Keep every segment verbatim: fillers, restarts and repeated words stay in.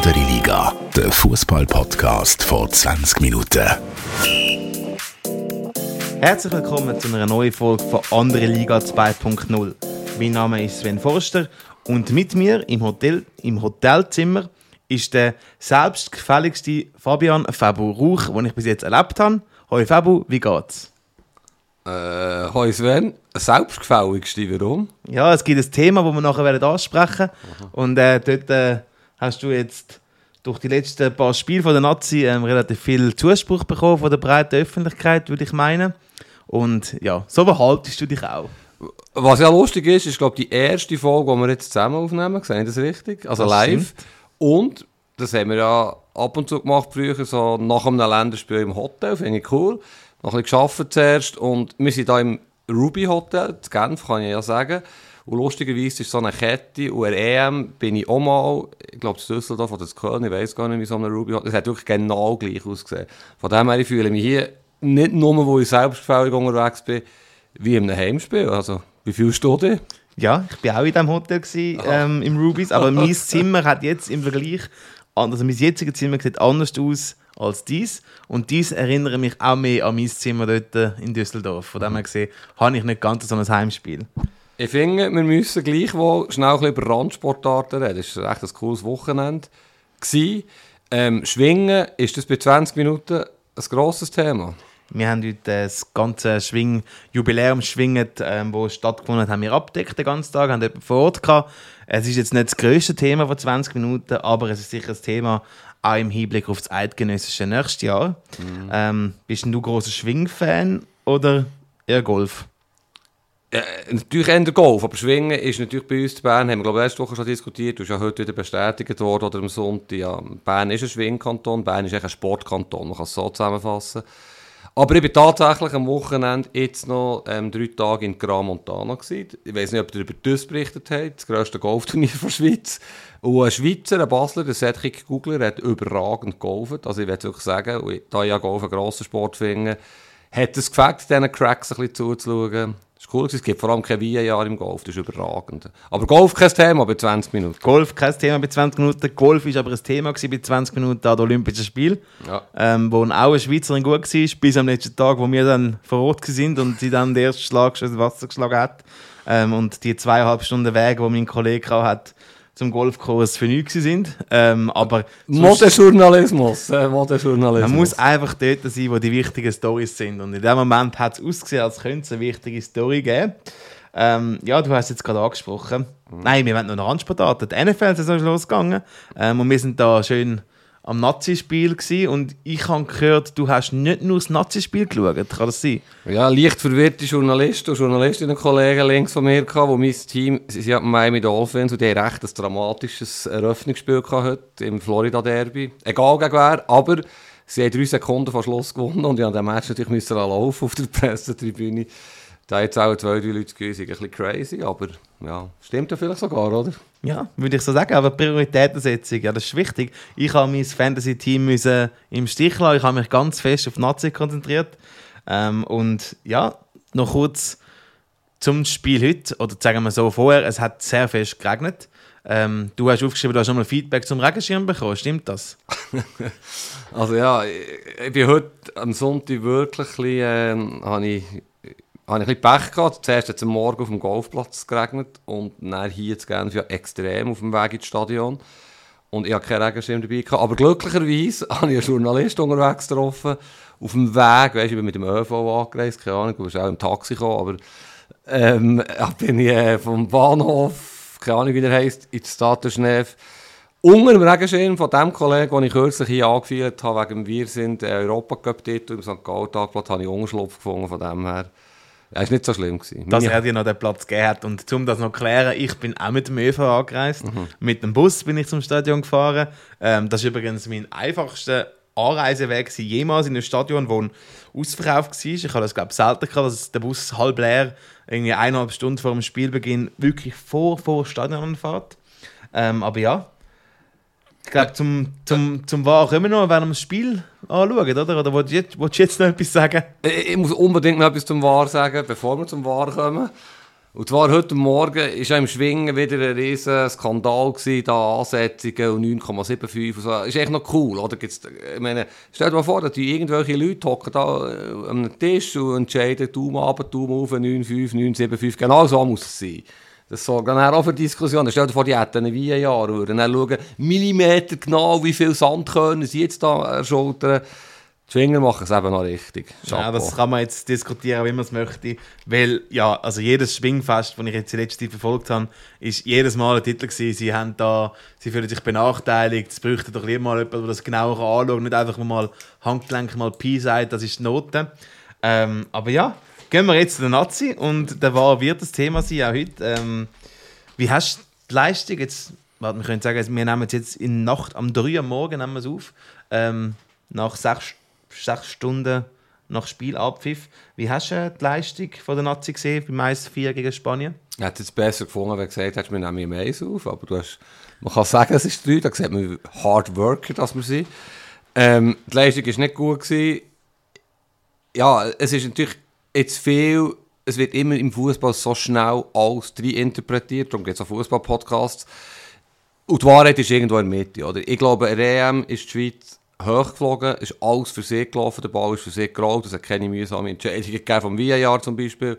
Andere Liga, der Fußball-Podcast vor zwanzig Minuten. Herzlich willkommen zu einer neuen Folge von Andere Liga zwei Punkt null. Mein Name ist Sven Forster und mit mir im, Hotel, im Hotelzimmer ist der selbstgefälligste Fabian Fabu Rauch, den ich bis jetzt erlebt habe. Hoi Fabu, wie geht's? Äh, hoi Sven, selbstgefälligste, warum? Ja, es gibt ein Thema, das wir nachher ansprechen werden. Und äh, dort äh, hast du jetzt durch die letzten paar Spiele von der Nazi ähm, relativ viel Zuspruch bekommen von der breiten Öffentlichkeit, würde ich meinen. Und ja, so behaltest du dich auch. Was ja lustig ist, ist glaube die erste Folge, die wir jetzt zusammen aufnehmen. Sehe ich das richtig? Also das live. Stimmt. Und das haben wir ja ab und zu gemacht früher, so nach einem Länderspiel im Hotel. Finde ich cool. Noch ein bisschen gearbeitet zuerst. Und wir sind hier im Ruby Hotel, in Genf, kann ich ja sagen. Und lustigerweise ist so eine Kette. Und an der E M bin ich auch mal, ich glaube, in Düsseldorf oder in Köln, ich weiß gar nicht, wie so eine Ruby Hotel. Es hat wirklich genau gleich ausgesehen. Von dem her, ich fühle mich hier nicht nur, wo ich selbstgefällig unterwegs bin, wie in einem Heimspiel. Also, wie fühlst du dich? Ja, ich war auch in diesem Hotel, gewesen, ähm, im Rubies, aber mein Zimmer hat jetzt im Vergleich, also mein jetziges Zimmer sieht anders aus als dies. Und dies erinnert mich auch mehr an mein Zimmer dort in Düsseldorf. Von dem her gesehen, habe ich nicht ganz so ein Heimspiel. Ich finde, wir müssen gleichwohl schnell ein bisschen über Randsportarten reden. Das war echt ein cooles Wochenende. Ähm, Schwingen, ist das bei zwanzig Minuten ein grosses Thema? Wir haben heute das ganze Schwing Jubiläum Schwingen, ähm, wo stattgefunden hat, haben wir abgedeckt den ganzen Tag, haben jemanden vor Ort gehabt. Es ist jetzt nicht das grösste Thema von zwanzig Minuten, aber es ist sicher ein Thema, auch im Hinblick auf das eidgenössische nächste Jahr. Mhm. Ähm, bist du großer Schwing-Fan oder eher Golf? Äh, natürlich eher Golf, aber Schwingen ist natürlich bei uns in Bern, haben wir glaube ich letzte Woche schon diskutiert, du bist ja heute wieder bestätigt worden oder am Sonntag, ja, Bern ist ein Schwingkanton, Bern ist eigentlich ein Sportkanton, man kann es so zusammenfassen. Aber ich war tatsächlich am Wochenende jetzt noch ähm, drei Tage in Gran Montana gewesen. Ich weiss nicht, ob ihr über das berichtet habt, das grösste Golfturnier der Schweiz. Und ein Schweizer, ein Basler, der Cedric Gugler, hat überragend golfen. Also ich will wirklich sagen, und da ich ja Golf einen grossen Sport finde, hat es gefällt, diesen Cracks ein bisschen zuzuschauen. Das ist cool, es gibt vor allem kein V A R im Golf, das ist überragend. Aber Golf kein Thema bei zwanzig Minuten. Golf kein Thema bei zwanzig Minuten. Golf war aber ein Thema bei zwanzig Minuten an den Olympischen Spielen, ja. ähm, wo auch eine Schweizerin gut war, bis am letzten Tag, wo wir dann vor Ort waren und sie dann den ersten Schlag schon ins Wasser geschlagen hat. Ähm, und die zweieinhalb Stunden Wege, die mein Kollege auch hat, zum Golfkurs für nichts sind. Ähm, aber Modejournalismus. Äh, Modejournalismus. Man muss einfach dort sein, wo die wichtigen Storys sind. Und in dem Moment hat es ausgesehen, als könnte es eine wichtige Story geben. Ähm, ja, du hast es jetzt gerade angesprochen. Mhm. Nein, wir wollen noch eine Randsportart. Die N F L ist losgegangen. Ähm, und wir sind da schön am Nazi-Spiel gewesen. Und ich habe gehört, du hast nicht nur das Nazi-Spiel geschaut. Kann das sein? Ja, leicht verwirrte Journalisten und Journalistinnen-Kollegen links von mir gehabt, wo mein Team, sie hatten Miami Dolphins und die haben recht ein dramatisches Eröffnungsspiel gehabt heute im Florida-Derby. Egal gegen wer, aber sie haben drei Sekunden vor Schluss gewonnen und ich musste den Match natürlich müssen laufen auf der Pressetribüne. Da hat jetzt auch zwei, drei Leute gehört, ein bisschen crazy, aber ja, stimmt ja vielleicht sogar, oder? Ja, würde ich so sagen, aber Prioritätensetzung, ja, das ist wichtig. Ich habe mein Fantasy-Team im Stich lassen, ich habe mich ganz fest auf Nazi konzentriert. Ähm, und ja, noch kurz zum Spiel heute, oder sagen wir so vorher, es hat sehr fest geregnet. Ähm, du hast aufgeschrieben, du hast schon mal Feedback zum Regenschirm bekommen, stimmt das? Also ja, ich, ich bin heute am Sonntag wirklich ein bisschen, äh, habe ich... habe ich ein bisschen Pech gehabt. Zuerst hat es am Morgen auf dem Golfplatz geregnet und dann hier zu Genf ja extrem auf dem Weg ins Stadion. Und ich hatte keinen Regenschirm dabei gehabt. Aber glücklicherweise habe ich einen Journalist unterwegs getroffen. Auf dem Weg, weißt, ich bin mit dem Ö V angereist, keine Ahnung, du bist auch im Taxi gekommen, aber ähm, bin ich äh, vom Bahnhof, keine Ahnung wie der heisst, ins Stade Genève, unter dem Regenschirm von dem Kollegen, den ich kürzlich hier angeführt habe, wegen wir sind äh, Europacup-Titel im Sankt Gallen-Tagblatt, habe ich Unterschlupf gefunden von dem her. Ja, es war nicht so schlimm gewesen. Dass er dir noch den Platz gegeben hat. Und um das noch zu klären, ich bin auch mit dem Ö V angereist. Mhm. Mit dem Bus bin ich zum Stadion gefahren. Ähm, das war übrigens mein einfachster Anreiseweg jemals in einem Stadion, wo ein ausverkauft war. Ich habe das, glaube ich, selten gehabt, dass der Bus halb leer, irgendwie eineinhalb Stunden vor dem Spielbeginn, wirklich vor, vor Stadion anfährt. Ähm, aber ja, ich glaube, zum, zum, zum Wahr kommen wir noch, während wir das Spiel anschauen, oder? Oder willst du jetzt, willst du jetzt noch etwas sagen? Ich, ich muss unbedingt noch etwas zum Wahr sagen, bevor wir zum Wahr kommen. Und zwar heute Morgen war ja im Schwingen wieder ein riesen Skandal gewesen, da Ansetzungen und neun Komma fünfundsiebzig und so. Ist echt noch cool, oder? Gibt's, ich meine, stell dir mal vor, dass die irgendwelche Leute hocken da an einem Tisch und entscheiden, Daumen runter, Daumen auf, neun Komma fünf, neun Komma fünfundsiebzig, genau so muss es sein. Das sorgt dann auch für Diskussionen. Stell dir vor, die hätten wie ein Jahr und dann schauen, Millimeter genau, wie viel Sand können sie jetzt da erschultern. Die Schwinger machen es eben noch richtig. Chapeau. Ja, das kann man jetzt diskutieren, wie man es möchte. Weil, ja, also jedes Schwingfest, das ich jetzt die letzte Zeit verfolgt habe, ist jedes Mal ein Titel gewesen. Sie haben da, sie fühlen sich benachteiligt. Es bräuchte doch lieber mal jemand, der das genauer anschaut. Nicht einfach mal Handgelenk mal Pi sagt, das ist die Note. Ähm, aber ja, gehen wir jetzt zu den Nazi. Und der war wird das Thema sein, auch heute. Ähm, wie hast du die Leistung jetzt, warte, wir können sagen, wir nehmen es jetzt in der Nacht, am drei Uhr am Morgen nehmen wir es auf. Ähm, nach sechs sechs Stunden nach Spielabpfiff. Wie hast du die Leistung von der Nazi gesehen beim eins vier gegen Spanien? Ich hätte es besser gefunden, wenn du gesagt hättest, wir nehmen im eins auf, aber du hast, man kann sagen, es ist drei, da sieht man, wie Hard Worker dass wir sind. Ähm, die Leistung war nicht gut gewesen. Ja, es ist natürlich jetzt viel, es wird immer im Fußball so schnell alles rein interpretiert, darum gibt es auch Fußball-Podcasts. Und die Wahrheit ist irgendwo in der Mitte, oder? Ich glaube, in der E M ist die Schweiz hochgeflogen, ist alles für sich gelaufen, der Ball ist für sich gerollt, es hat keine mühsame Entscheidungen gegeben, vom V A R zum Beispiel.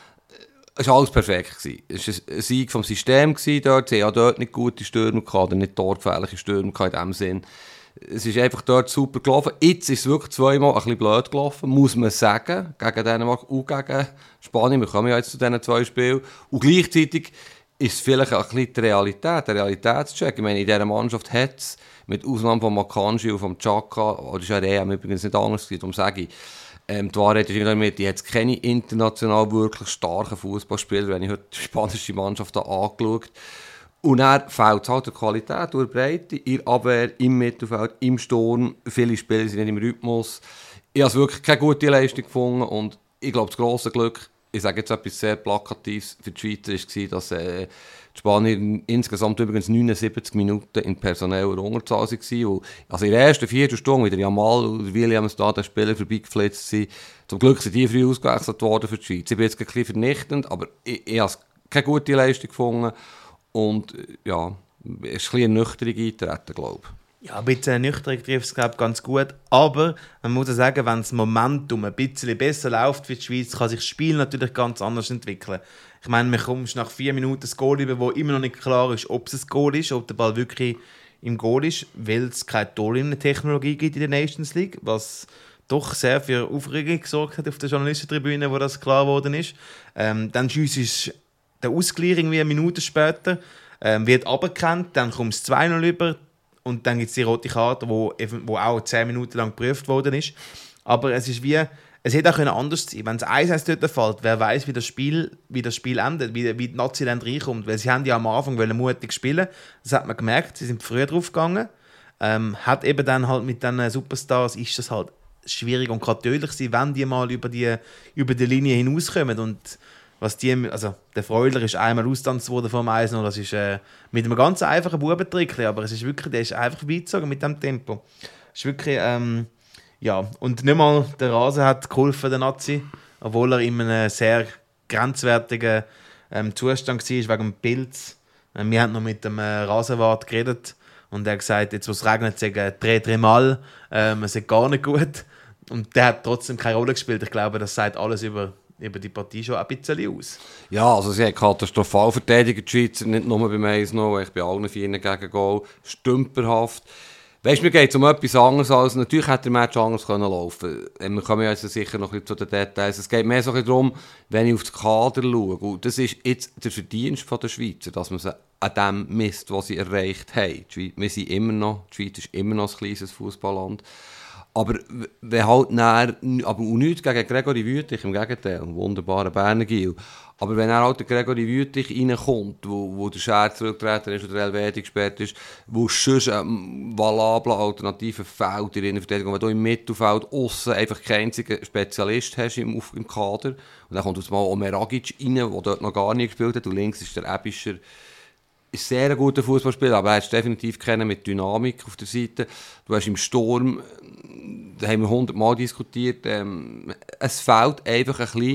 Es war alles perfekt. Es war ein Sieg vom System dort, sie hatten dort nicht gute Stürmer gehabt, nicht torgefährliche Stürmer in diesem Sinn. Es ist einfach dort super gelaufen. Jetzt ist es wirklich zweimal ein bisschen blöd gelaufen, muss man sagen, gegen Dänemark und gegen Spanien. Wir kommen ja jetzt zu diesen zwei Spielen. Und gleichzeitig ist es vielleicht ein bisschen die Realität, der Realitätscheck. Ich meine, in dieser Mannschaft hat es, mit Ausnahme von Makanji und von Xhaka, das ist ja E M übrigens nicht anders gewesen, darum sage ich, ähm, die Wahrheit ist irgendwie, die hat keine international wirklich starken Fußballspieler, wenn ich heute die spanische Mannschaft da angeschaut. Und dann fehlt es halt der Qualität durch die Breite, in der Abwehr, im Mittelfeld, im Sturm. Viele Spieler sind nicht im Rhythmus. Ich habe wirklich keine gute Leistung gefunden und ich glaube, das grosse Glück, ich sage jetzt etwas sehr Plakatives für die Schweizer, war, dass äh, die Spanier insgesamt übrigens neunundsiebzig Minuten in personeller Unterzahl waren. Also in der ersten Viertelstunde, wie der Jamal und Williams da den Spieler vorbeigeflitzt sind, zum Glück sind die früh ausgewechselt worden für die Schweiz. Ich bin jetzt ein bisschen vernichtend, aber ich, ich habe keine gute Leistung gefunden. Und ja, es ist ein bisschen eine nüchterne eintreten, glaube ich. Ja, ein bisschen nüchtern trifft es, glaube ich, ganz gut. Aber man muss sagen, wenn das Momentum ein bisschen besser läuft für die Schweiz, kann sich das Spiel natürlich ganz anders entwickeln. Ich meine, man kommt nach vier Minuten das Goal über, wo immer noch nicht klar ist, ob es ein Goal ist, ob der Ball wirklich im Goal ist, weil es keine Torlinie-Technologie gibt in der Nations League, was doch sehr für Aufregung gesorgt hat auf der Journalistentribüne, wo das klar geworden ist. Ähm, dann schiesst der Ausgleich irgendwie eine Minute später, ähm, wird aberkannt, dann kommt es zwei null über und dann gibt es die rote Karte, wo, wo auch zehn Minuten lang geprüft worden ist. Aber es ist wie, es hätte auch anders sein können. Wenn es eins eins dort fällt, wer weiß, wie das Spiel, wie das Spiel endet, wie, wie die Nazi dann reinkommt. Weil sie haben ja am Anfang mutig spielen. Das hat man gemerkt, sie sind früher drauf gegangen. Ähm, hat eben dann halt mit den Superstars ist das halt schwierig und kann tödlich sein, wenn die mal über die, über die Linie hinauskommen. Und was die, also der Freuler ist einmal austanzt worden vom Eis noch, das ist äh, mit einem ganz einfachen Bubentrick, aber es ist wirklich, der ist einfach vorbeigezogen mit dem Tempo. Es ist wirklich, ähm, ja, und nicht mal der Rasen hat geholfen, der Nazi, obwohl er in einem sehr grenzwertigen ähm, Zustand war, wegen dem Pilz. Ähm, wir haben noch mit dem äh, Rasenwart geredet und er hat gesagt, jetzt wo es regnet, sagen drei, drei Mal, ähm, es ist gar nicht gut. Und der hat trotzdem keine Rolle gespielt. Ich glaube, das sagt alles über über die Partie schon ein bisschen aus. Ja, also sie hat katastrophal verteidigt, die Schweizer, nicht nur beim eins null, ich bei allen vier gegen Goal, stümperhaft. Weißt du, mir geht es um etwas anderes als, natürlich hätte der Match anders können laufen können. Wir kommen ja jetzt sicher noch ein bisschen zu den Details. Es geht mehr so ein bisschen darum, wenn ich auf den Kader schaue, und das ist jetzt der Verdienst der Schweizer, dass man sie an dem misst, was sie erreicht haben. Wir sind immer noch, die Schweiz ist immer noch ein kleines Fußballland. Aber wenn halt näher, aber auch nichts gegen Gregory Wüthrich, im Gegenteil, ein wunderbarer Berner Gil. Aber wenn er halt der Gregory Wüthrich reinkommt, wo, wo der Scher zurückgetreten ist oder der Helveti gesperrt ist, wo sonst ein valabler alternativer Feld in der Verteidigung, wenn du im Mittelfeld aussen einfach keinen einzigen Spezialist hast im, im Kader, und dann kommt jetzt mal Omeragic rein, der dort noch gar nicht gespielt hat, und links ist der Ebischer, ist sehr ein guter Fußballspieler, aber er hat definitiv keinen mit Dynamik auf der Seite. Du hast im Sturm, da haben wir hundertmal diskutiert, ähm, es fehlt einfach ein bisschen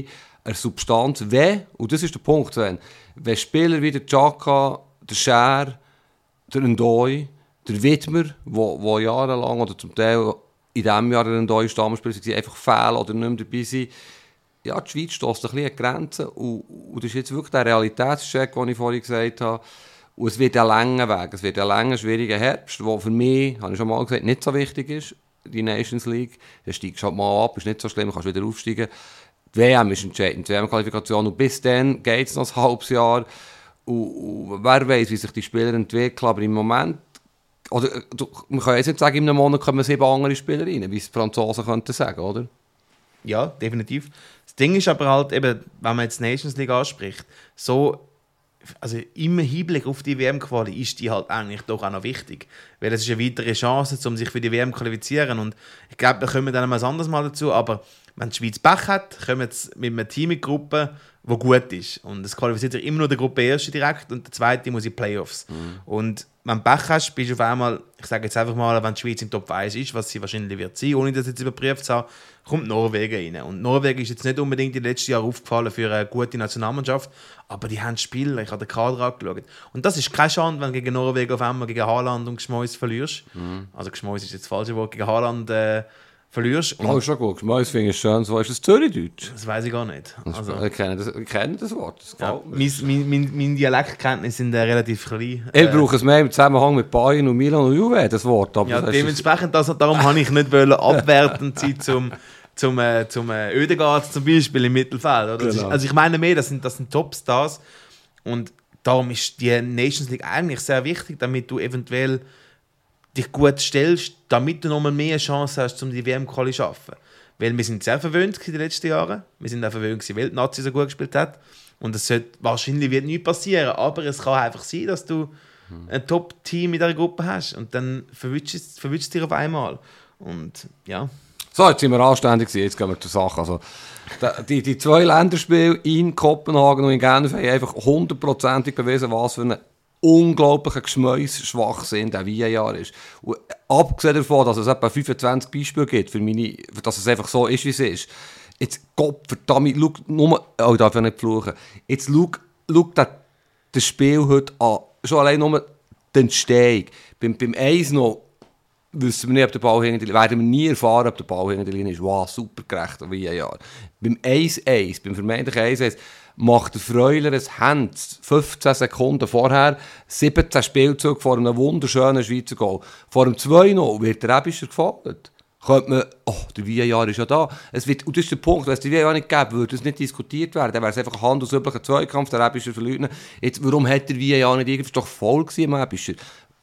eine Substanz, wenn, und das ist der Punkt, wenn, wenn Spieler wie der Xhaka, der Schär, der Ndoi, der Widmer, wo, wo jahrelang oder zum Teil in diesem Jahr der Ndoi Stammspieler waren, einfach fehlen oder nicht mehr dabei sind, ja, die Schweiz stösst ein bisschen an Grenzen und, und das ist jetzt wirklich der Realitätscheck, den ich vorhin gesagt habe. Und es wird ein langer Weg, es wird ein langer, schwieriger Herbst, der für mich, habe ich schon mal gesagt, nicht so wichtig ist, die Nations League. Dann steigst du halt mal ab, ist nicht so schlimm, kannst wieder aufsteigen. Die W M ist entscheidend, die W M-Qualifikation, und bis dann geht es noch ein halbes Jahr. Und, und wer weiß, wie sich die Spieler entwickeln, aber im Moment, oder man kann jetzt nicht sagen, in einem Monat kommen sieben andere Spieler rein, wie es die Franzosen könnten sagen, oder? Ja, definitiv. Das Ding ist aber halt eben, wenn man jetzt die Nations League anspricht, so, also im Hinblick auf die W M-Quali ist die halt eigentlich doch auch noch wichtig. Weil es ist eine weitere Chance, um sich für die W M zu qualifizieren. Und ich glaube, da kommen wir dann mal ein anderes Mal dazu, aber wenn die Schweiz Pech hat, kommen sie mit einem Team in die Gruppe, die gut ist. Und es qualifiziert sich immer nur der Gruppe Erste direkt und der Zweite muss in die Playoffs. Mhm. Und wenn du Pech hast, bist du auf einmal, ich sage jetzt einfach mal, wenn die Schweiz im Top eins ist, was sie wahrscheinlich wird sein, ohne das jetzt überprüft zu haben, kommt Norwegen rein. Und Norwegen ist jetzt nicht unbedingt in den letzten Jahren aufgefallen für eine gute Nationalmannschaft, aber die haben Spieler, ich habe den Kader angeschaut. Und das ist keine Schande, wenn du gegen Norwegen auf einmal gegen Haaland und Gschmois verlierst. Mhm. Also Gschmois ist jetzt das falsche Wort, gegen Haaland äh, verlierst. Oh, ist schon gut. Gschmois finde ich schön. So ist das Zürichdeutsch. Das weiß ich gar nicht. Also, ich, kenne das, ich kenne das Wort. Das ja, mein, mein, mein, mein Dialektkenntnisse sind äh, relativ klein. Ich äh, brauche es mehr im Zusammenhang mit Bayern und Milan und Juve, das Wort. Aber ja, das dementsprechend, das, darum habe ich nicht wollen, abwertend sein zum, zum, äh, zum äh, Ödegaard zum Beispiel im Mittelfeld. Oder? Genau. Also ich meine mehr, das sind, das sind Topstars und darum ist die Nations League eigentlich sehr wichtig, damit du eventuell dich gut stellst, damit du nochmal mehr Chance hast, um die W M-Quali zu schaffen. Weil wir sind sehr verwöhnt in den letzten Jahren. Wir sind auch verwöhnt, weil die Nazi so gut gespielt hat. Und es sollte, wahrscheinlich wird nichts passieren, aber es kann einfach sein, dass du ein Top-Team in dieser Gruppe hast. Und dann verwünscht es, verwünscht es dir auf einmal. Und ja. So, jetzt sind wir anständig gewesen, jetzt gehen wir zur Sache. Also, die, die zwei Länderspiele in Kopenhagen und in Genf haben einfach hundertprozentig bewiesen, was für eine unglaublichen Geschmäus-Schwachsinn der V A R ist. Und abgesehen davon, dass es etwa fünfundzwanzig Beispiele gibt, für meine, dass es einfach so ist, wie es ist. Jetzt, Gott verdammt, schau nur, oh, ich darf ja nicht fluchen. Jetzt schau, schau das, das Spiel heute an. Schon allein nur die Entstehung. Beim, beim eins noch wissen wir nicht, ob der Ball hinter der Linie, werden wir nie erfahren, ob der Ball hinter der Linie ist. Wow, super gerecht, V A R. Beim eins eins, beim vermeintlichen eins eins, macht der Freuler ein Hand fünfzehn Sekunden vorher, siebzehn Spielzüge vor einem wunderschönen Schweizer Goal. Vor dem zwei null wird der Ebischer gefault. Könnte man, oh, der V A R ist ja da. Es wird, und das ist der Punkt, wenn es den V A R nicht gäbe, würde es nicht diskutiert werden. Dann wäre es einfach ein handelsüblicher Zweikampf, der Ebischer verliert. Jetzt, warum hat der V A R nicht irgendwie, das war doch voll gewesen am Ebischer.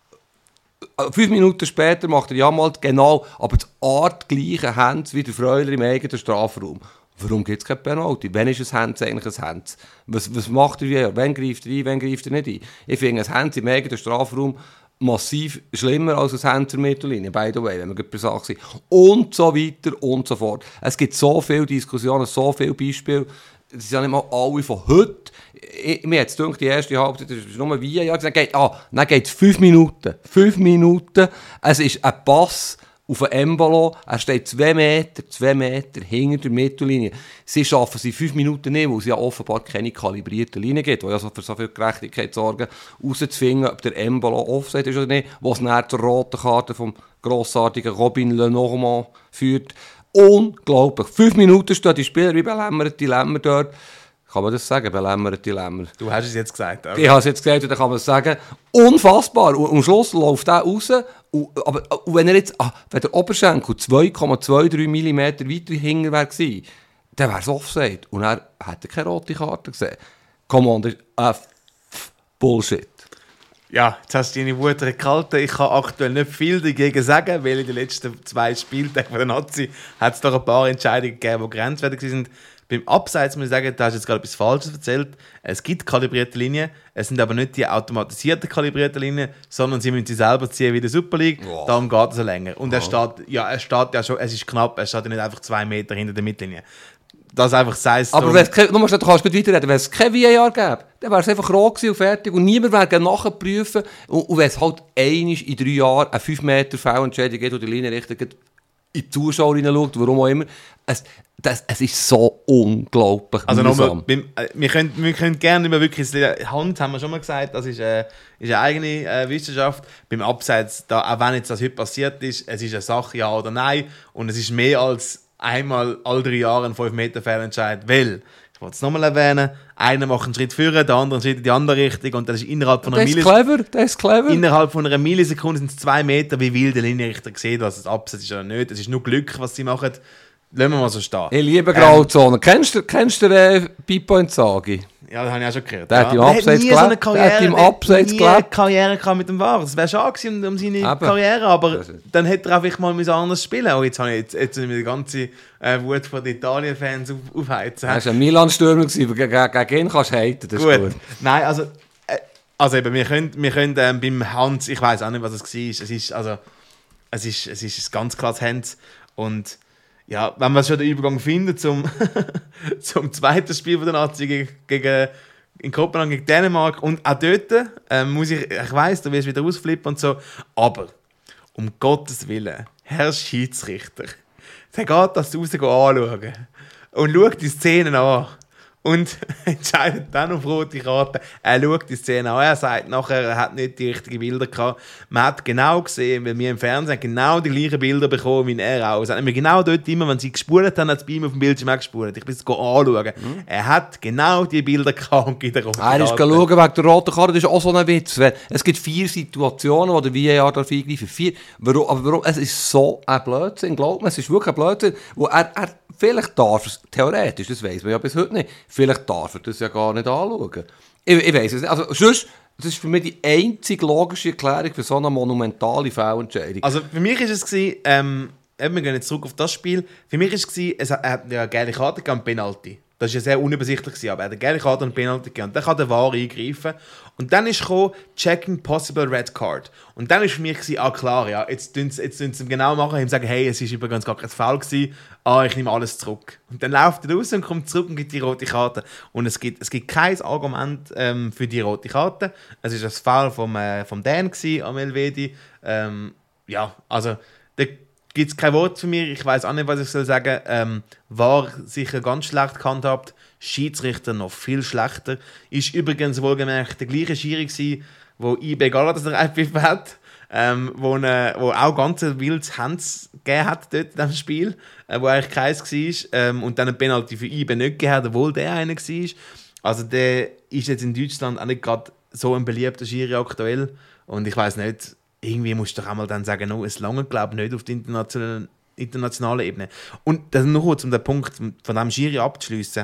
Fünf Minuten später macht er ja mal genau, aber das artgleiche Hands wie der Freuler im eigenen Strafraum. Warum gibt es kein Penalty? Wann ist ein Hands eigentlich ein Hands? Was, was macht er V A R? Wann greift er ein, wann greift er nicht ein? Ich finde ein Hands im eigenen Strafraum massiv schlimmer als ein Hands in der Mittellinie, by the way, wenn wir gerade bei Sachen sind. Und so weiter und so fort. Es gibt so viele Diskussionen, so viele Beispiele. Das sind ja nicht mal alle von heute. Ich, mir hat es gedacht, die erste Halbzeit, das ist nur ein V A R gesagt, geht, ah, dann geht es fünf Minuten. Fünf Minuten. Es ist ein Pass auf einen Embolo. Er steht zwei Meter, zwei Meter hinter der Mittellinie. Sie schaffen es in fünf Minuten nicht, weil es ja offenbar keine kalibrierte Linie gibt, die ja so für so viel Gerechtigkeit sorgen, herauszufinden, ob der Embolo Offside ist oder nicht, was dann zur roten Karte vom grossartigen Robin Lenormand führt. Unglaublich. Fünf Minuten stehen die Spieler wie belämmerte Lämmer dort. Kann man das sagen, belämmerte Lämmer? Du hast es jetzt gesagt. Okay. Ich habe es jetzt gesagt und dann kann man es sagen. Unfassbar. Und am Schluss läuft er raus. Und, aber und wenn er jetzt, ah, wenn der Oberschenkel zwei Komma drei Millimeter weiter hinten wäre gewesen, dann wäre es Offside. Und er hätte keine rote Karte gesehen. Come on, das ist äh, Bullshit. Ja, jetzt hast du deine Wut gehalten. Ich kann aktuell nicht viel dagegen sagen, weil in den letzten zwei Spieltagen von der Nazi hat es doch ein paar Entscheidungen gegeben, die grenzwertig sind. Beim Abseits muss ich sagen, da hast du jetzt gerade etwas Falsches erzählt. Es gibt kalibrierte Linien, es sind aber nicht die automatisierten kalibrierten Linien, sondern sie müssen sie selber ziehen wie in der Super League. Wow. Darum geht es so länger. Und wow. er steht, ja, er steht ja schon, es ist knapp, er steht ja nicht einfach zwei Meter hinter der Mittellinie. Das einfach heißt. Aber wenn es kein, du kannst nicht weiterreden, wenn es kein V A R gäbe, dann wäre es einfach roh gewesen und fertig und niemand wäre nachprüfen. Und, und wenn es halt einmal in drei Jahren eine fünf Meter Fehlentscheidung geht, die die Linie richtet, in die Zuschauer hineinschaut, warum auch immer. Es, das, es ist so unglaublich also mühsam. Beim, äh, wir, können, wir können gerne über wirklich Hand, haben wir schon mal gesagt, das ist, äh, ist eine eigene äh, Wissenschaft. Beim Abseits, da, auch wenn jetzt das heute passiert ist, es ist eine Sache, ja oder nein. Und es ist mehr als einmal alle drei Jahre ein fünf Meter Fehlentscheid, weil, ich wollte es nochmal erwähnen, einer macht einen Schritt vorne, der andere einen Schritt in die andere Richtung und das ist innerhalb von einer Millisekunde. Das ist clever, das ist clever. Innerhalb von einer Millisekunde sind es zwei Meter, wie will der Linienrichter sieht, was das Abseits ist oder nicht. Es ist nur Glück, was sie machen. Lassen wir mal so stehen. Ich liebe Grauzone. Ähm, kennst du, kennst du äh, Pippo Inzaghi? Ja, das habe ich auch schon gehört. Der ja. hat im Abseits gelebt. So Karriere, der hat im Abseits gelebt. Nie Karriere gehabt mit dem V A R. Das wäre schade gewesen um seine Eben. Karriere, aber dann hätte er einfach mal anders spielen. Oh, jetzt habe ich jetzt, jetzt mir die ganze äh, Wut von den Italien-Fans auf, aufheizen. Er war ein Milan-Stürmer, gegen, gegen ihn kannst du haten, das gut. ist gut. Nein, also, äh, also eben, wir können, wir können ähm, beim Hans, ich weiß auch nicht, was es war, es ist, also, es ist, es ist ein ganz klares Hands und ja, wenn wir schon den Übergang finden zum, zum zweiten Spiel von der Nazi gegen, gegen in Kopenhagen gegen Dänemark und auch dort ähm, muss ich, ich weiss, du wirst wieder ausflippen und so, aber um Gottes Willen, Herr Schiedsrichter, der geht das raus anschauen und schaut die Szenen an und entscheidet dann auf rote Karte. Er schaut die Szene an, er sagt nachher, er hat nicht die richtigen Bilder gehabt. Man hat genau gesehen, weil wir im Fernsehen genau die gleichen Bilder bekommen wie er auch. Es hat mir genau dort immer, wenn sie gespult haben, hat es bei ihm auf dem Bildschirm auch gespult. Ich bin es anschauen. Mhm. Er hat genau die Bilder gehabt und gibt eine rote Karte. Er ist schauen wegen der roten Karte, das ist auch so ein Witz. Es gibt vier Situationen, wo der V A R darf eingreifen. Vier. Warum, aber warum? Es ist so ein Blödsinn, glaubt man. Es ist wirklich ein Blödsinn, wo er, er vielleicht darf es, theoretisch, das weiss man ja bis heute nicht, vielleicht darf er das ja gar nicht anschauen. Ich, ich weiss es nicht. Also, sonst, das ist für mich die einzige logische Erklärung für so eine monumentale Fehlentscheidung. Also für mich war es, gewesen, ähm, wir gehen jetzt zurück auf das Spiel, für mich war es, gewesen, es hat, er hat ja eine gelbe Karte gegeben und Penalty. Das war ja sehr unübersichtlich, gewesen, aber er hat eine gelbe Karte und Penalty gegeben. Und dann kann der V A R eingreifen. Und dann ist gekommen, checking possible red card. Und dann war für mich, gewesen, ah klar, ja, jetzt tun sie es genau machen, ihm sagen, hey, es war übrigens gar kein Foul gewesen, ah, ich nehme alles zurück. Und dann läuft er raus und kommt zurück und gibt die rote Karte. Und es gibt, es gibt kein Argument ähm, für die rote Karte. Es war das Foul vom, äh, vom Dan gewesen, am Elvedi. Ähm, ja, also, der gibt es kein Wort für mich, ich weiß auch nicht, was ich soll sagen. Ähm, war sicher ganz schlecht gehandhabt, Schiedsrichter noch viel schlechter. Ist übrigens wohlgemerkt der gleiche Schiri gsi, wo I B Galatasaray gepfiffen hat, ähm, wo, ne, wo auch ganz wildes Hands gegeben hat dort in diesem Spiel, äh, wo eigentlich keins war, ähm, und dann ein Penalty für I B nicht gegeben hat, obwohl der einer war. Also der ist jetzt in Deutschland auch nicht gerade so ein beliebter Schiri aktuell und ich weiß nicht, irgendwie musst du doch einmal dann sagen, no, es lange, glaube ich, nicht auf der internationalen, internationalen Ebene. Und das nur kurz, um den Punkt von diesem Schiri abzuschliessen.